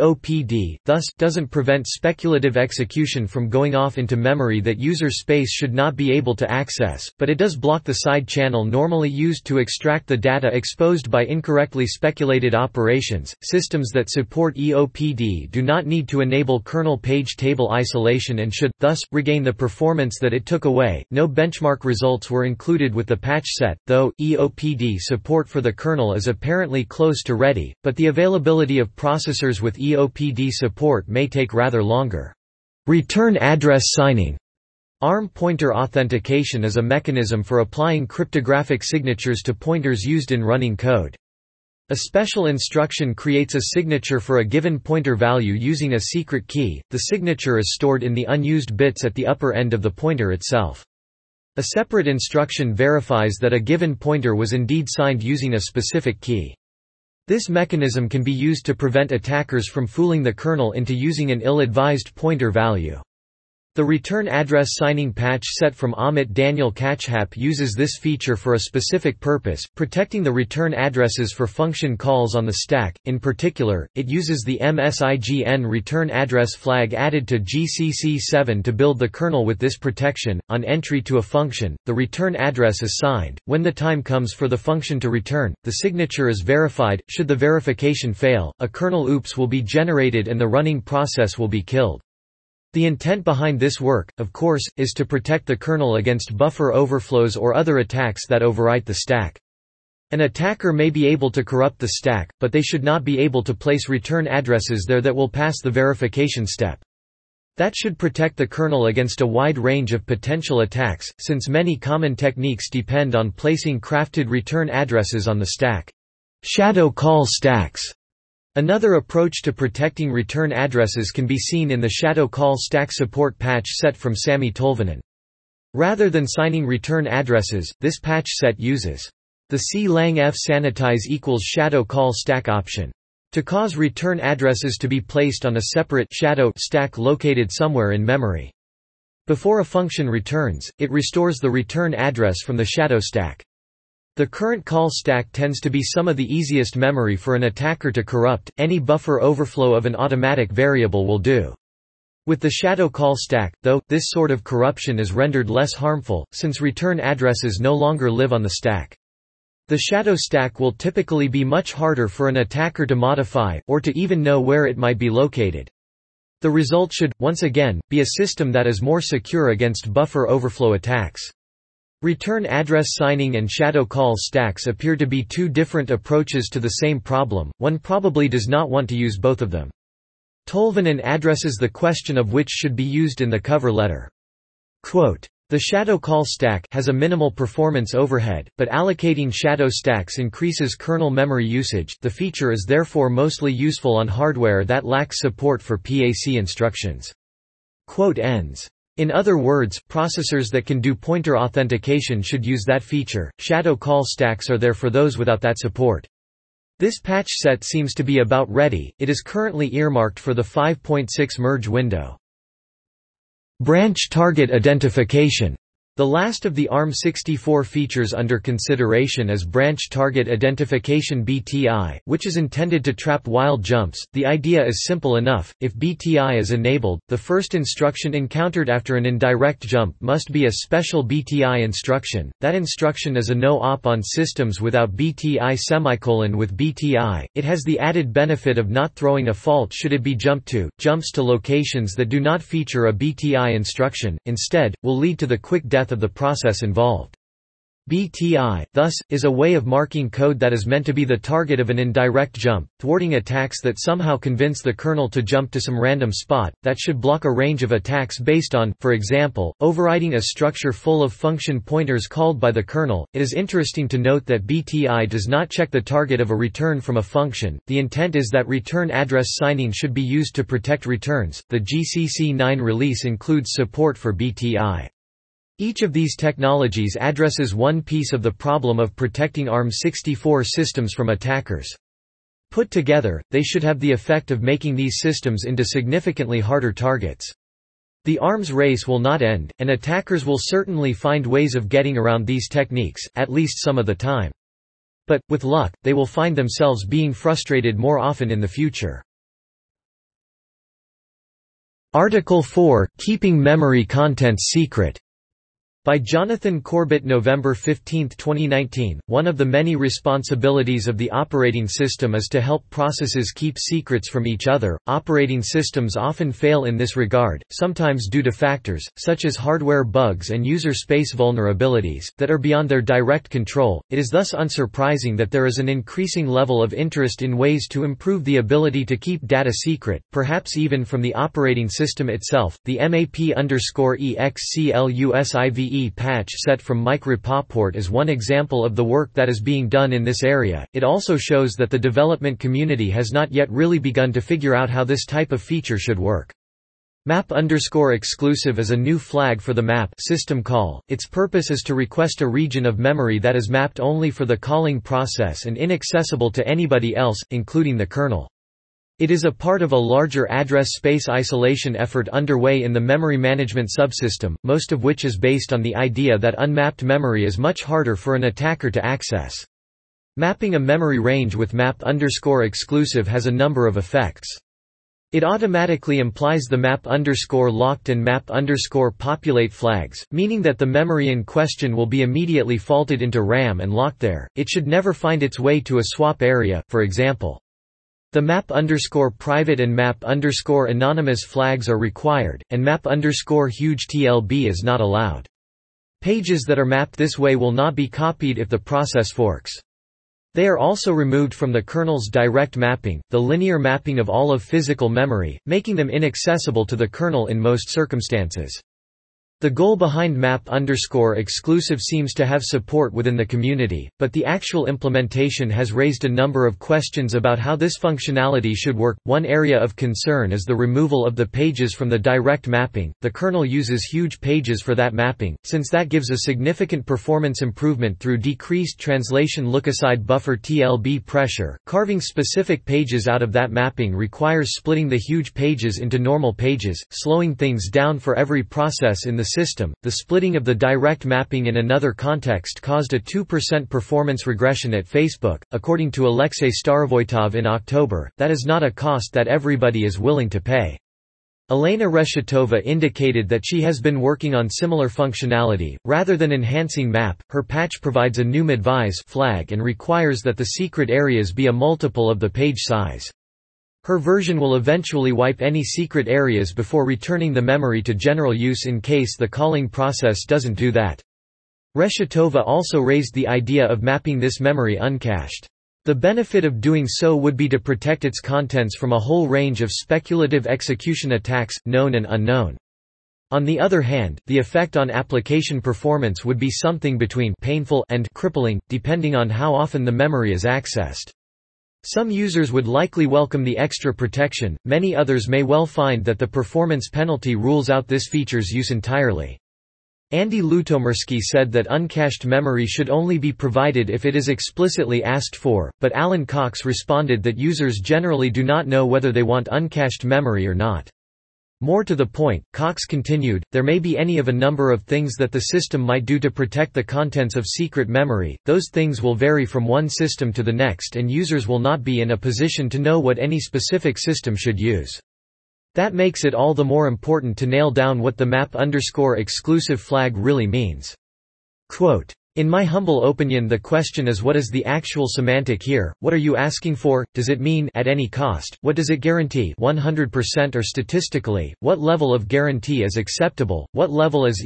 [SPEAKER 1] EOPD, thus, doesn't prevent speculative execution from going off into memory that user space should not be able to access, but it does block the side channel normally used to extract the data exposed by incorrectly speculated operations. Systems that support EOPD do not need to enable kernel page table isolation and should, thus, regain the performance that it took away. No benchmark results were included with the patch set, though. EOPD support for the kernel is apparently close to ready, but the availability of processors with EOPD support may take rather longer. Return address signing. ARM pointer authentication is a mechanism for applying cryptographic signatures to pointers used in running code. A special instruction creates a signature for a given pointer value using a secret key. The signature is stored in the unused bits at the upper end of the pointer itself. A separate instruction verifies that a given pointer was indeed signed using a specific key. This mechanism can be used to prevent attackers from fooling the kernel into using an ill-advised pointer value. The return address signing patch set from Amit Daniel Kachhap uses this feature for a specific purpose, protecting the return addresses for function calls on the stack. In particular, it uses the MSIGN return address flag added to GCC7 to build the kernel with this protection. On entry to a function, the return address is signed. When the time comes for the function to return, the signature is verified. Should the verification fail, a kernel oops will be generated and the running process will be killed. The intent behind this work, of course, is to protect the kernel against buffer overflows or other attacks that overwrite the stack. An attacker may be able to corrupt the stack, but they should not be able to place return addresses there that will pass the verification step. That should protect the kernel against a wide range of potential attacks, since many common techniques depend on placing crafted return addresses on the stack. Shadow call stacks. Another approach to protecting return addresses can be seen in the Shadow Call Stack Support patch set from Sami Tolvanen. Rather than signing return addresses, this patch set uses the C-lang F sanitize equals Shadow Call Stack option to cause return addresses to be placed on a separate shadow stack located somewhere in memory. Before a function returns, it restores the return address from the shadow stack. The current call stack tends to be some of the easiest memory for an attacker to corrupt. Any buffer overflow of an automatic variable will do. With the shadow call stack, though, this sort of corruption is rendered less harmful, since return addresses no longer live on the stack. The shadow stack will typically be much harder for an attacker to modify, or to even know where it might be located. The result should, once again, be a system that is more secure against buffer overflow attacks. Return address signing and shadow call stacks appear to be two different approaches to the same problem. One probably does not want to use both of them. Tolvanen addresses the question of which should be used in the cover letter. Quote, The shadow call stack has a minimal performance overhead, but allocating shadow stacks increases kernel memory usage. The feature is therefore mostly useful on hardware that lacks support for PAC instructions. Quote ends. In other words, processors that can do pointer authentication should use that feature. Shadow call stacks are there for those without that support. This patch set seems to be about ready. It is currently earmarked for the 5.6 merge window. Branch target identification. The last of the ARM64 features under consideration is branch target identification (BTI), which is intended to trap wild jumps. The idea is simple enough. If BTI is enabled, the first instruction encountered after an indirect jump must be a special BTI instruction. That instruction is a no-op on systems without BTI. With BTI, it has the added benefit of not throwing a fault should it be jumped to. Jumps to locations that do not feature a BTI instruction, instead, will lead to the quick death of the process involved. BTI, thus, is a way of marking code that is meant to be the target of an indirect jump, thwarting attacks that somehow convince the kernel to jump to some random spot, that should block a range of attacks based on, for example, overriding a structure full of function pointers called by the kernel. It is interesting to note that BTI does not check the target of a return from a function. The intent is that return address signing should be used to protect returns. The GCC 9 release includes support for BTI. Each of these technologies addresses one piece of the problem of protecting ARM64 systems from attackers. Put together, they should have the effect of making these systems into significantly harder targets. The ARMS race will not end, and attackers will certainly find ways of getting around these techniques, at least some of the time. But, with luck, they will find themselves being frustrated more often in the future. Article 4, Keeping Memory Contents Secret. By Jonathan Corbett, November 15, 2019. One of the many responsibilities of the operating system is to help processes keep secrets from each other. Operating systems often fail in this regard, sometimes due to factors, such as hardware bugs and user space vulnerabilities, that are beyond their direct control. It is thus unsurprising that there is an increasing level of interest in ways to improve the ability to keep data secret, perhaps even from the operating system itself. The MAP_EXCLUSIVE patch set from Mike Rapoport is one example of the work that is being done in this area. It also shows that the development community has not yet really begun to figure out how this type of feature should work. Map_exclusive is a new flag for the map system call. Its purpose is to request a region of memory that is mapped only for the calling process and inaccessible to anybody else, including the kernel. It is a part of a larger address space isolation effort underway in the memory management subsystem, most of which is based on the idea that unmapped memory is much harder for an attacker to access. Mapping a memory range with map_exclusive has a number of effects. It automatically implies the map_locked and map_populate flags, meaning that the memory in question will be immediately faulted into RAM and locked there. It should never find its way to a swap area, for example. The map_private and map_anonymous flags are required, and map_huge TLB is not allowed. Pages that are mapped this way will not be copied if the process forks. They are also removed from the kernel's direct mapping, the linear mapping of all of physical memory, making them inaccessible to the kernel in most circumstances. The goal behind map_exclusive seems to have support within the community, but the actual implementation has raised a number of questions about how this functionality should work. One area of concern is the removal of the pages from the direct mapping. The kernel uses huge pages for that mapping, since that gives a significant performance improvement through decreased translation lookaside buffer TLB pressure. Carving specific pages out of that mapping requires splitting the huge pages into normal pages, slowing things down for every process in the system. The splitting of the direct mapping in another context caused a 2% performance regression at Facebook, according to Alexey Starovoytov in October. That is not a cost that everybody is willing to pay. Elena Reshetova indicated that she has been working on similar functionality. Rather than enhancing map, her patch provides a new madvise flag and requires that the secret areas be a multiple of the page size. Her version will eventually wipe any secret areas before returning the memory to general use in case the calling process doesn't do that. Reshetova also raised the idea of mapping this memory uncached. The benefit of doing so would be to protect its contents from a whole range of speculative execution attacks, known and unknown. On the other hand, the effect on application performance would be something between painful and crippling, depending on how often the memory is accessed. Some users would likely welcome the extra protection, many others may well find that the performance penalty rules out this feature's use entirely. Andy Lutomersky said that uncached memory should only be provided if it is explicitly asked for, but Alan Cox responded that users generally do not know whether they want uncached memory or not. More to the point, Cox continued, there may be any of a number of things that the system might do to protect the contents of secret memory. Those things will vary from one system to the next and users will not be in a position to know what any specific system should use. That makes it all the more important to nail down what the map_exclusive flag really means. Quote, in my humble opinion, the question is, what is the actual semantic here? What are you asking for? Does it mean at any cost? What does it guarantee? 100% or statistically? What level of guarantee is acceptable? What level is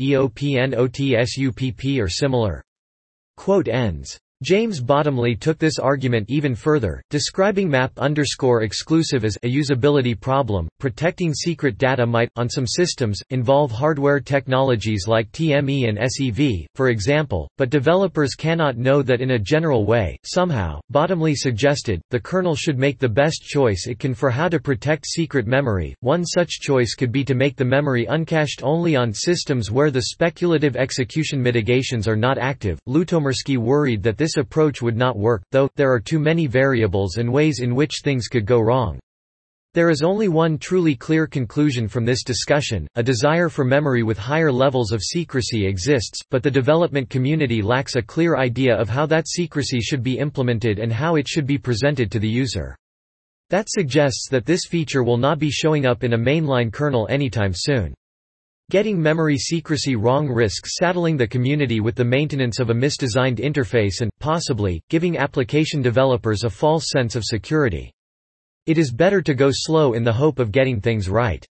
[SPEAKER 1] EOP/NOT/SUPP or similar? Quote ends. James Bottomley took this argument even further, describing map_exclusive as a usability problem. Protecting secret data might, on some systems, involve hardware technologies like TME and SEV, for example, but developers cannot know that in a general way. Somehow, Bottomley suggested, the kernel should make the best choice it can for how to protect secret memory. One such choice could be to make the memory uncached only on systems where the speculative execution mitigations are not active. Lutomersky worried that this approach would not work, though, there are too many variables and ways in which things could go wrong. There is only one truly clear conclusion from this discussion: a desire for memory with higher levels of secrecy exists, but the development community lacks a clear idea of how that secrecy should be implemented and how it should be presented to the user. That suggests that this feature will not be showing up in a mainline kernel anytime soon. Getting memory secrecy wrong risks saddling the community with the maintenance of a misdesigned interface and, possibly, giving application developers a false sense of security. It is better to go slow in the hope of getting things right.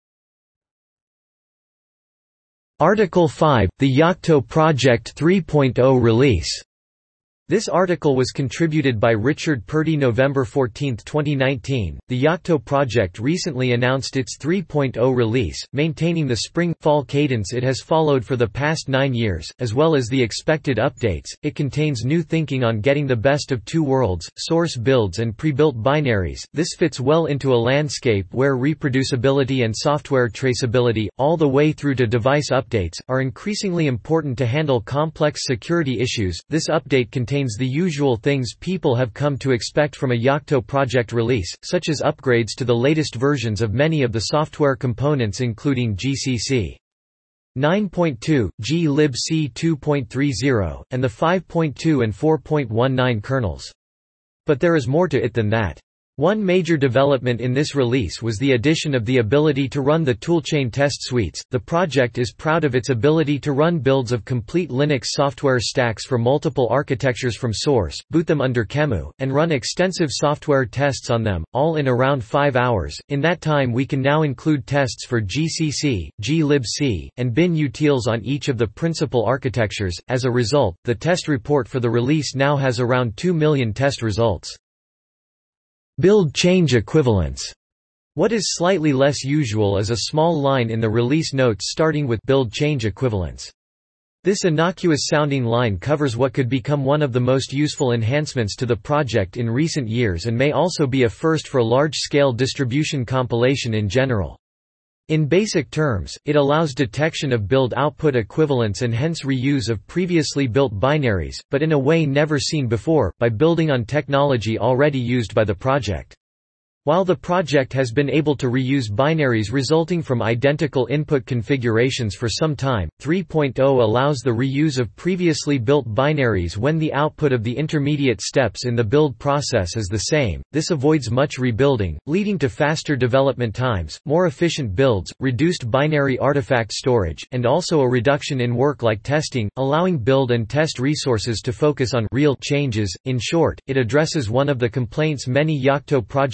[SPEAKER 1] Article 5, the Yocto Project 3.0 release. This article was contributed by Richard Purdy. November 14, 2019. The Yocto project recently announced its 3.0 release, maintaining the spring-fall cadence it has followed for the past 9 years, as well as the expected updates. It contains new thinking on getting the best of two worlds, source builds and pre-built binaries. This fits well into a landscape where reproducibility and software traceability, all the way through to device updates, are increasingly important to handle complex security issues. This update contains the usual things people have come to expect from a Yocto project release, such as upgrades to the latest versions of many of the software components including GCC 9.2, glibc 2.30, and the 5.2 and 4.19 kernels. But there is more to it than that. One major development in this release was the addition of the ability to run the toolchain test suites. The project is proud of its ability to run builds of complete Linux software stacks for multiple architectures from source, boot them under QEMU, and run extensive software tests on them, all in around 5 hours. In that time, we can now include tests for GCC, glibc, and bin-utils on each of the principal architectures. As a result, the test report for the release now has around 2 million test results. Build change equivalence. What is slightly less usual is a small line in the release notes starting with build change equivalence. This innocuous-sounding line covers what could become one of the most useful enhancements to the project in recent years and may also be a first for large-scale distribution compilation in general. In basic terms, it allows detection of build-output equivalence and hence reuse of previously built binaries, but in a way never seen before, by building on technology already used by the project. While the project has been able to reuse binaries resulting from identical input configurations for some time, 3.0 allows the reuse of previously built binaries when the output of the intermediate steps in the build process is the same. This avoids much rebuilding, leading to faster development times, more efficient builds, reduced binary artifact storage, and also a reduction in work like testing, allowing build and test resources to focus on real changes. In short, it addresses one of the complaints many Yocto project users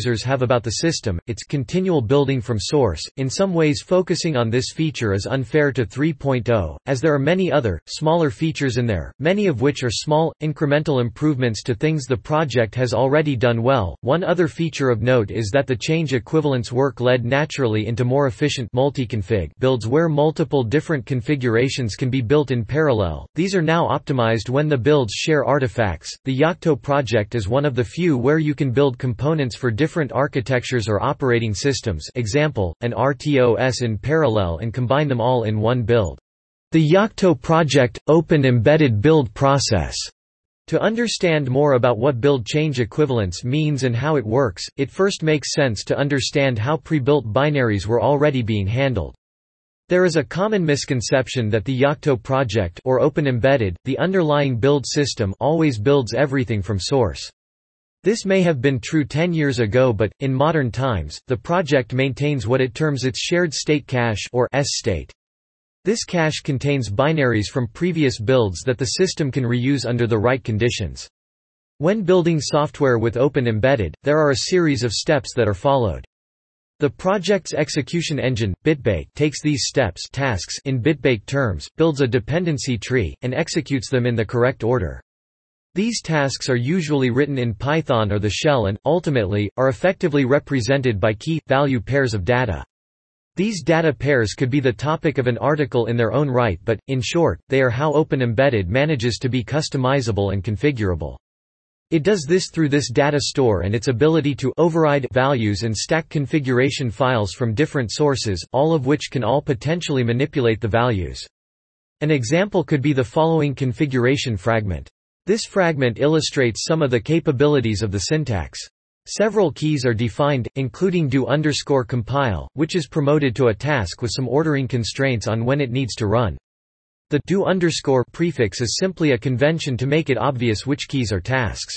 [SPEAKER 1] users have about the system, its continual building from source. In some ways, focusing on this feature is unfair to 3.0, as there are many other, smaller features in there, many of which are small, incremental improvements to things the project has already done well. One other feature of note is that the change equivalence work led naturally into more efficient multi-config builds where multiple different configurations can be built in parallel. These are now optimized when the builds share artifacts. The Yocto project is one of the few where you can build components for different architectures or operating systems, example, an RTOS in parallel, and combine them all in one build. The Yocto project – Open Embedded Build Process. To understand more about what build change equivalence means and how it works, it first makes sense to understand how pre-built binaries were already being handled. There is a common misconception that the Yocto project or Open Embedded, the underlying build system, always builds everything from source. This may have been true 10 years ago, but in modern times, the project maintains what it terms its shared state cache or S-state. This cache contains binaries from previous builds that the system can reuse under the right conditions. When building software with Open Embedded, there are a series of steps that are followed. The project's execution engine, Bitbake, takes these steps tasks in Bitbake terms, builds a dependency tree, and executes them in the correct order. These tasks are usually written in Python or the shell and, ultimately, are effectively represented by key-value pairs of data. These data pairs could be the topic of an article in their own right, but, in short, they are how Open Embedded manages to be customizable and configurable. It does this through this data store and its ability to override values and stack configuration files from different sources, all of which can potentially manipulate the values. An example could be the following configuration fragment. This fragment illustrates some of the capabilities of the syntax. Several keys are defined, including do_compile, which is promoted to a task with some ordering constraints on when it needs to run. The do_ prefix is simply a convention to make it obvious which keys are tasks.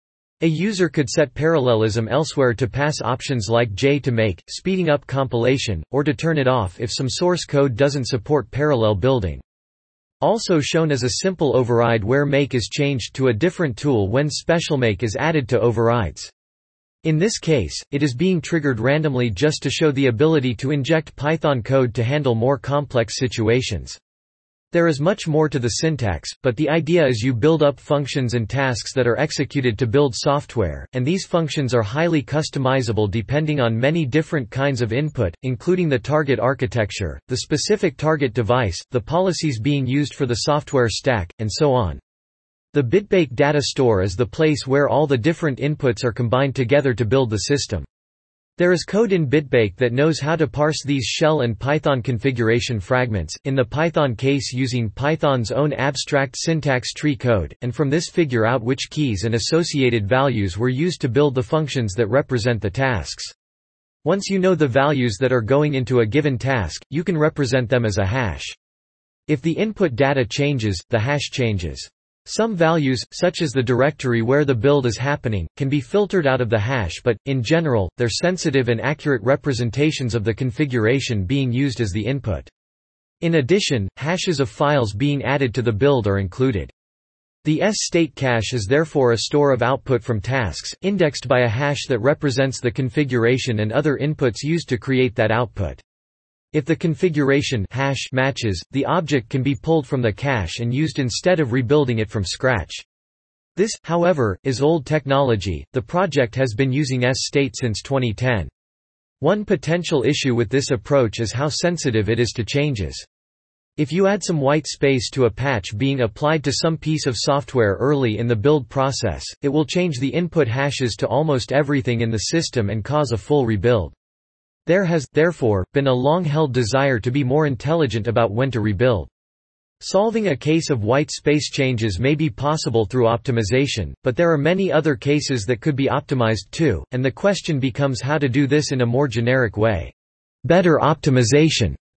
[SPEAKER 1] A user could set parallelism elsewhere to pass options like J to make, speeding up compilation, or to turn it off if some source code doesn't support parallel building. Also shown as a simple override where make is changed to a different tool when special make is added to overrides. In this case, it is being triggered randomly just to show the ability to inject Python code to handle more complex situations. There is much more to the syntax, but the idea is you build up functions and tasks that are executed to build software, and these functions are highly customizable depending on many different kinds of input, including the target architecture, the specific target device, the policies being used for the software stack, and so on. The Bitbake data store is the place where all the different inputs are combined together to build the system. There is code in Bitbake that knows how to parse these shell and Python configuration fragments, in the Python case using Python's own abstract syntax tree code, and from this figure out which keys and associated values were used to build the functions that represent the tasks. Once you know the values that are going into a given task, you can represent them as a hash. If the input data changes, the hash changes. Some values, such as the directory where the build is happening, can be filtered out of the hash but, in general, they're sensitive and accurate representations of the configuration being used as the input. In addition, hashes of files being added to the build are included. The S-state cache is therefore a store of output from tasks, indexed by a hash that represents the configuration and other inputs used to create that output. If the configuration hash matches, the object can be pulled from the cache and used instead of rebuilding it from scratch. This, however, is old technology. The project has been using S-state since 2010. One potential issue with this approach is how sensitive it is to changes. If you add some white space to a patch being applied to some piece of software early in the build process, it will change the input hashes to almost everything in the system and cause a full rebuild. There has, therefore, been a long-held desire to be more intelligent about when to rebuild. Solving a case of white space changes may be possible through optimization, but there are many other cases that could be optimized too, and the question becomes how to do this in a more generic way. Better optimization.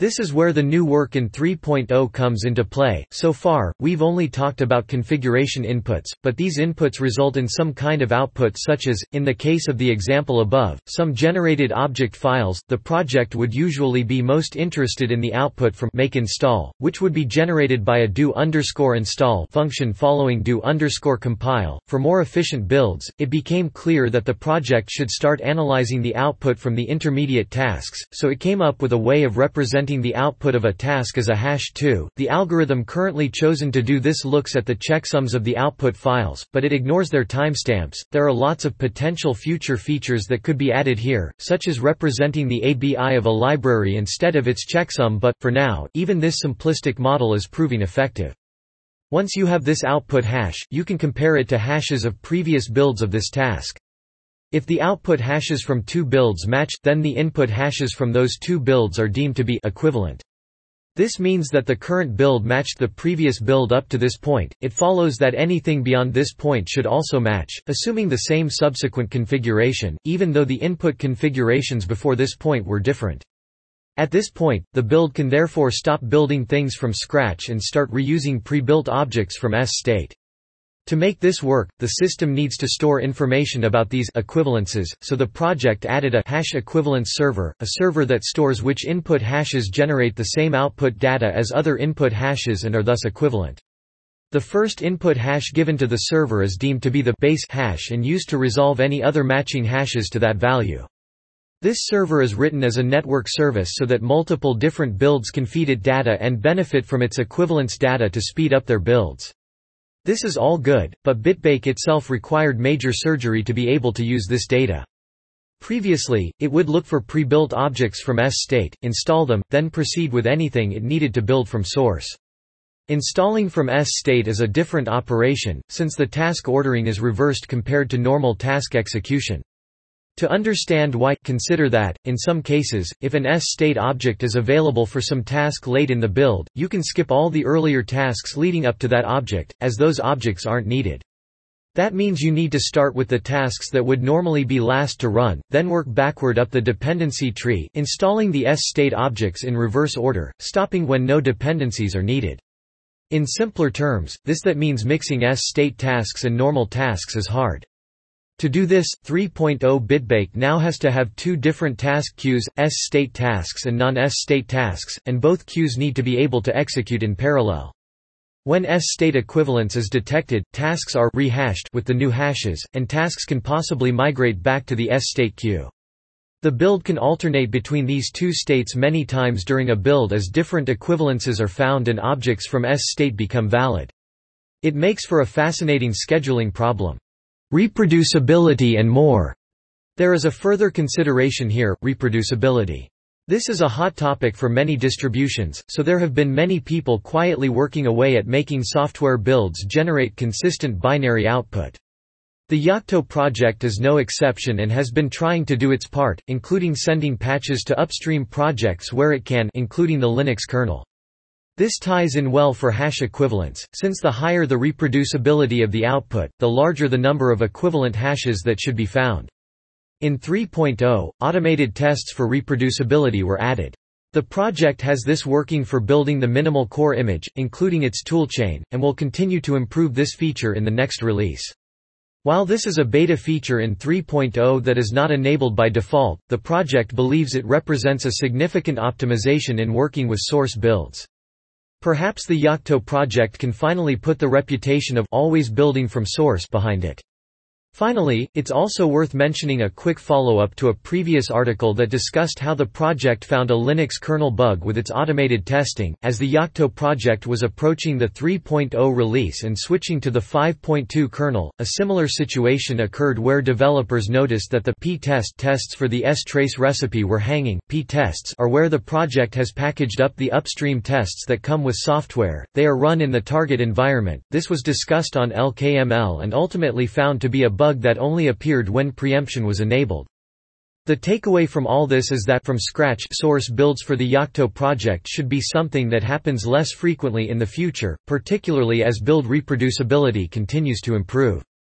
[SPEAKER 1] This is where the new work in 3.0 comes into play. So far, we've only talked about configuration inputs, but these inputs result in some kind of output, such as, in the case of the example above, some generated object files. The project would usually be most interested in the output from make install, which would be generated by a do_install function following do_compile. For more efficient builds, it became clear that the project should start analyzing the output from the intermediate tasks, so it came up with a way of representing the output of a task as a #2. The algorithm currently chosen to do this looks at the checksums of the output files, but it ignores their timestamps. There are lots of potential future features that could be added here, such as representing the ABI of a library instead of its checksum, but, for now, even this simplistic model is proving effective. Once you have this output hash, you can compare it to hashes of previous builds of this task. If the output hashes from two builds match, then the input hashes from those two builds are deemed to be equivalent. This means that the current build matched the previous build up to this point. It follows that anything beyond this point should also match, assuming the same subsequent configuration, even though the input configurations before this point were different. At this point, the build can therefore stop building things from scratch and start reusing pre-built objects from S-state. To make this work, the system needs to store information about these equivalences, so the project added a hash equivalence server, a server that stores which input hashes generate the same output data as other input hashes and are thus equivalent. The first input hash given to the server is deemed to be the base hash and used to resolve any other matching hashes to that value. This server is written as a network service so that multiple different builds can feed it data and benefit from its equivalence data to speed up their builds. This is all good, but Bitbake itself required major surgery to be able to use this data. Previously, it would look for pre-built objects from S-state, install them, then proceed with anything it needed to build from source. Installing from S-state is a different operation, since the task ordering is reversed compared to normal task execution. To understand why, consider that, in some cases, if an S-state object is available for some task late in the build, you can skip all the earlier tasks leading up to that object, as those objects aren't needed. That means you need to start with the tasks that would normally be last to run, then work backward up the dependency tree, installing the S-state objects in reverse order, stopping when no dependencies are needed. In simpler terms, that means mixing S-state tasks and normal tasks is hard. To do this, 3.0 Bitbake now has to have two different task queues, S-state tasks and non-S-state tasks, and both queues need to be able to execute in parallel. When S-state equivalence is detected, tasks are rehashed with the new hashes, and tasks can possibly migrate back to the S-state queue. The build can alternate between these two states many times during a build as different equivalences are found and objects from S-state become valid. It makes for a fascinating scheduling problem. Reproducibility and more. There is a further consideration here, reproducibility. This is a hot topic for many distributions, so there have been many people quietly working away at making software builds generate consistent binary output. The Yocto project is no exception and has been trying to do its part, including sending patches to upstream projects where it can, including the Linux kernel. This ties in well for hash equivalence, since the higher the reproducibility of the output, the larger the number of equivalent hashes that should be found. In 3.0, automated tests for reproducibility were added. The project has this working for building the minimal core image, including its toolchain, and will continue to improve this feature in the next release. While this is a beta feature in 3.0 that is not enabled by default, the project believes it represents a significant optimization in working with source builds. Perhaps the Yocto project can finally put the reputation of always building from source behind it. Finally, it's also worth mentioning a quick follow-up to a previous article that discussed how the project found a Linux kernel bug with its automated testing. As the Yocto project was approaching the 3.0 release and switching to the 5.2 kernel, a similar situation occurred where developers noticed that the p-test tests for the strace recipe were hanging. P-tests are where the project has packaged up the upstream tests that come with software. They are run in the target environment. This was discussed on LKML and ultimately found to be a bug that only appeared when preemption was enabled. The takeaway from all this is that from scratch source builds for the Yocto project should be something that happens less frequently in the future, particularly as build reproducibility continues to improve.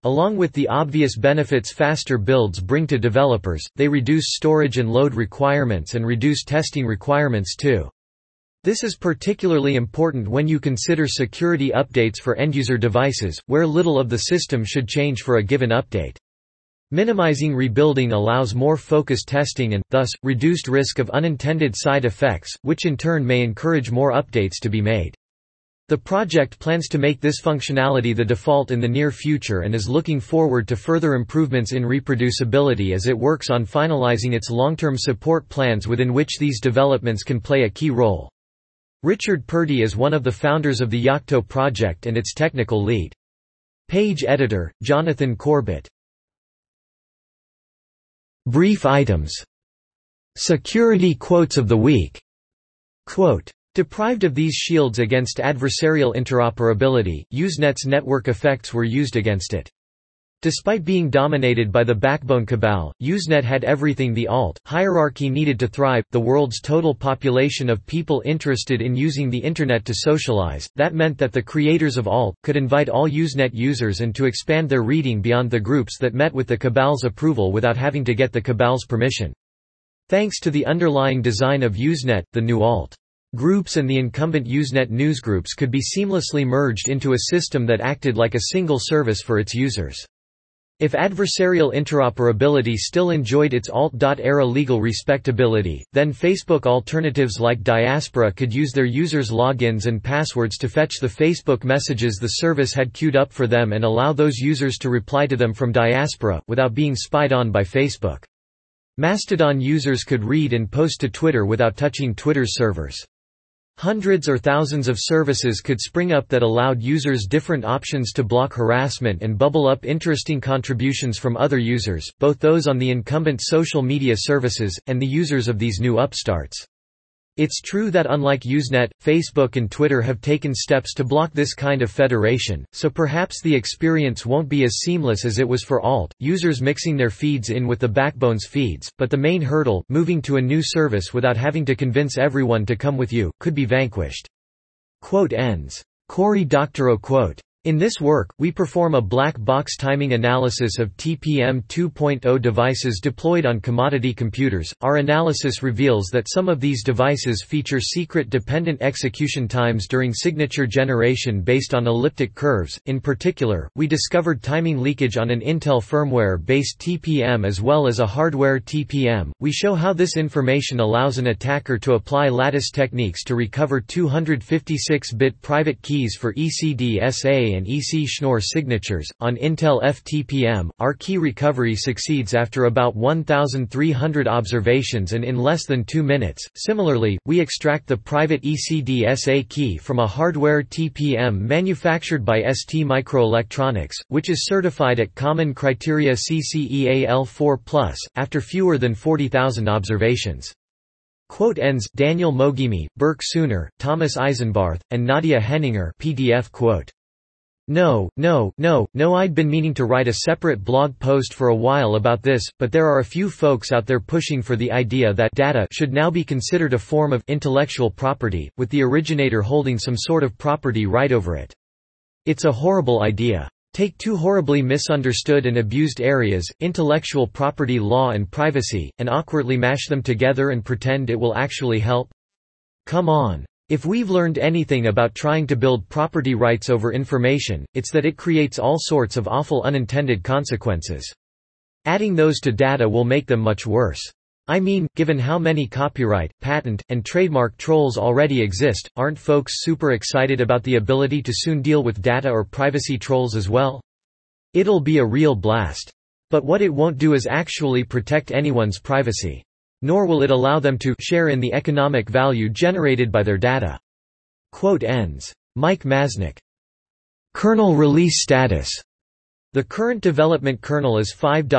[SPEAKER 1] Along with the obvious benefits faster builds bring to developers, they reduce storage and load requirements and reduce testing requirements too. This is particularly important when you consider security updates for end-user devices, where little of the system should change for a given update. Minimizing rebuilding allows more focused testing and, thus, reduced risk of unintended side effects, which in turn may encourage more updates to be made. The project plans to make this functionality the default in the near future and is looking forward to further improvements in reproducibility as it works on finalizing its long-term support plans within which these developments can play a key role. Richard Purdy is one of the founders of the Yocto project and its technical lead. Page editor, Jonathan Corbett. Brief items. Security quotes of the week. Quote, "Deprived of these shields against adversarial interoperability, Usenet's network effects were used against it. Despite being dominated by the backbone cabal, Usenet had everything the alt hierarchy needed to thrive, the world's total population of people interested in using the Internet to socialize. That meant that the creators of alt could invite all Usenet users and to expand their reading beyond the groups that met with the cabal's approval without having to get the cabal's permission. Thanks to the underlying design of Usenet, the new alt groups and the incumbent Usenet newsgroups could be seamlessly merged into a system that acted like a single service for its users. If adversarial interoperability still enjoyed its alt.era legal respectability, then Facebook alternatives like Diaspora could use their users' logins and passwords to fetch the Facebook messages the service had queued up for them and allow those users to reply to them from Diaspora, without being spied on by Facebook. Mastodon users could read and post to Twitter without touching Twitter's servers. Hundreds or thousands of services could spring up that allowed users different options to block harassment and bubble up interesting contributions from other users, both those on the incumbent social media services, and the users of these new upstarts. It's true that unlike Usenet, Facebook and Twitter have taken steps to block this kind of federation, so perhaps the experience won't be as seamless as it was for alt users mixing their feeds in with the backbone's feeds, but the main hurdle, moving to a new service without having to convince everyone to come with you, could be vanquished." Quote ends. Cory Doctorow quote. "In this work, we perform a black box timing analysis of TPM 2.0 devices deployed on commodity computers. Our analysis reveals that some of these devices feature secret dependent execution times during signature generation based on elliptic curves. In particular, we discovered timing leakage on an Intel firmware-based TPM as well as a hardware TPM. We show how this information allows an attacker to apply lattice techniques to recover 256-bit private keys for ECDSA and EC Schnorr signatures. On Intel FTPM, our key recovery succeeds after about 1,300 observations and in less than 2 minutes. Similarly, we extract the private ECDSA key from a hardware TPM manufactured by STMicroelectronics, which is certified at Common Criteria CCEAL4+, after fewer than 40,000 observations." Quote ends. Daniel Mogimi, Burke Sooner, Thomas Eisenbarth, and Nadia Henninger PDF quote. No, I'd been meaning to write a separate blog post for a while about this, but there are a few folks out there pushing for the idea that data should now be considered a form of intellectual property, with the originator holding some sort of property right over it. It's a horrible idea. Take two horribly misunderstood and abused areas, intellectual property law and privacy, and awkwardly mash them together and pretend it will actually help? Come on. If we've learned anything about trying to build property rights over information, it's that it creates all sorts of awful unintended consequences. Adding those to data will make them much worse. I mean, given how many copyright, patent, and trademark trolls already exist, aren't folks super excited about the ability to soon deal with data or privacy trolls as well? It'll be a real blast. But what it won't do is actually protect anyone's privacy. Nor will it allow them to share in the economic value generated by their data." Quote ends. Mike Masnick. Kernel release status. The current development kernel is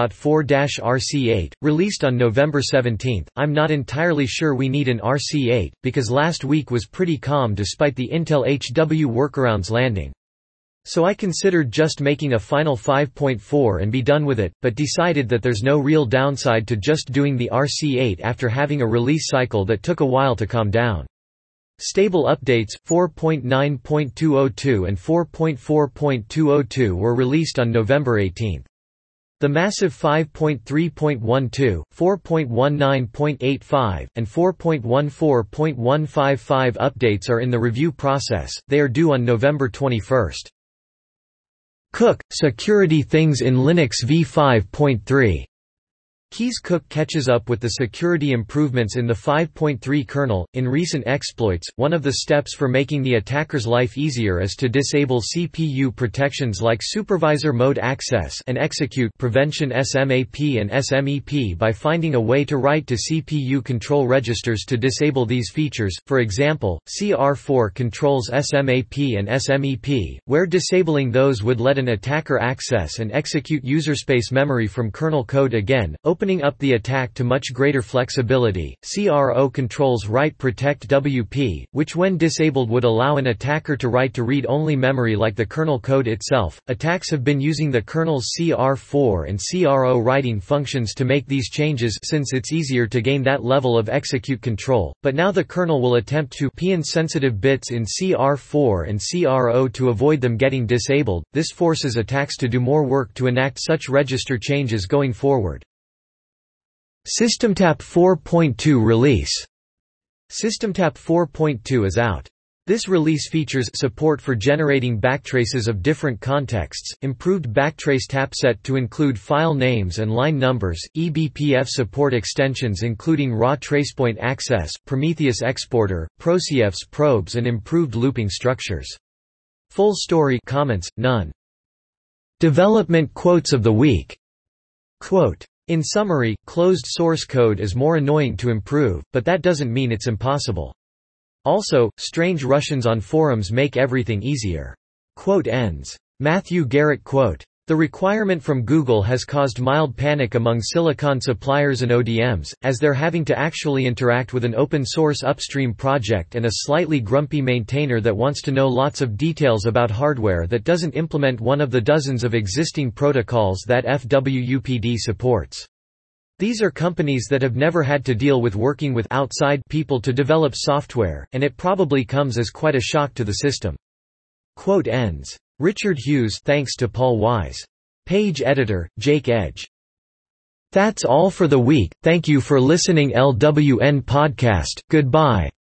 [SPEAKER 1] 5.4-RC8, released on November 17. I'm not entirely sure we need an RC8, because last week was pretty calm despite the Intel HW workarounds landing. So I considered just making a final 5.4 and be done with it, but decided that there's no real downside to just doing the RC8 after having a release cycle that took a while to calm down. Stable updates 4.9.202 and 4.4.202 were released on November 18. The massive 5.3.12, 4.19.85, and 4.14.155 updates are in the review process. They are due on November 21. Cook, Security Things in Linux v5.3. Keys Cook catches up with the security improvements in the 5.3 kernel. In recent exploits, one of the steps for making the attacker's life easier is to disable CPU protections like supervisor mode access and execute prevention SMAP and SMEP by finding a way to write to CPU control registers to disable these features. For example, CR4 controls SMAP and SMEP, where disabling those would let an attacker access and execute userspace memory from kernel code again, opening up the attack to much greater flexibility. CRO controls Write Protect WP, which when disabled would allow an attacker to write to read-only memory like the kernel code itself. Attacks have been using the kernel's CR4 and CRO writing functions to make these changes since it's easier to gain that level of execute control, but now the kernel will attempt to pin sensitive bits in CR4 and CRO to avoid them getting disabled. This forces attacks to do more work to enact such register changes going forward. SystemTap 4.2 release. SystemTap 4.2 is out. This release features support for generating backtraces of different contexts, improved backtrace tapset to include file names and line numbers, eBPF support extensions including raw tracepoint access, Prometheus exporter, ProCFs probes and improved looping structures. Full story comments, none. Development quotes of the week. Quote, "In summary, closed source code is more annoying to improve, but that doesn't mean it's impossible. Also, strange Russians on forums make everything easier." Quote ends. Matthew Garrett quote, "The requirement from Google has caused mild panic among silicon suppliers and ODMs, as they're having to actually interact with an open-source upstream project and a slightly grumpy maintainer that wants to know lots of details about hardware that doesn't implement one of the dozens of existing protocols that FWUPD supports. These are companies that have never had to deal with working with outside people to develop software, and it probably comes as quite a shock to the system." Quote ends. Richard Hughes, thanks to Paul Wise. Page editor, Jake Edge. That's all for the week. Thank you for listening. LWN Podcast. Goodbye.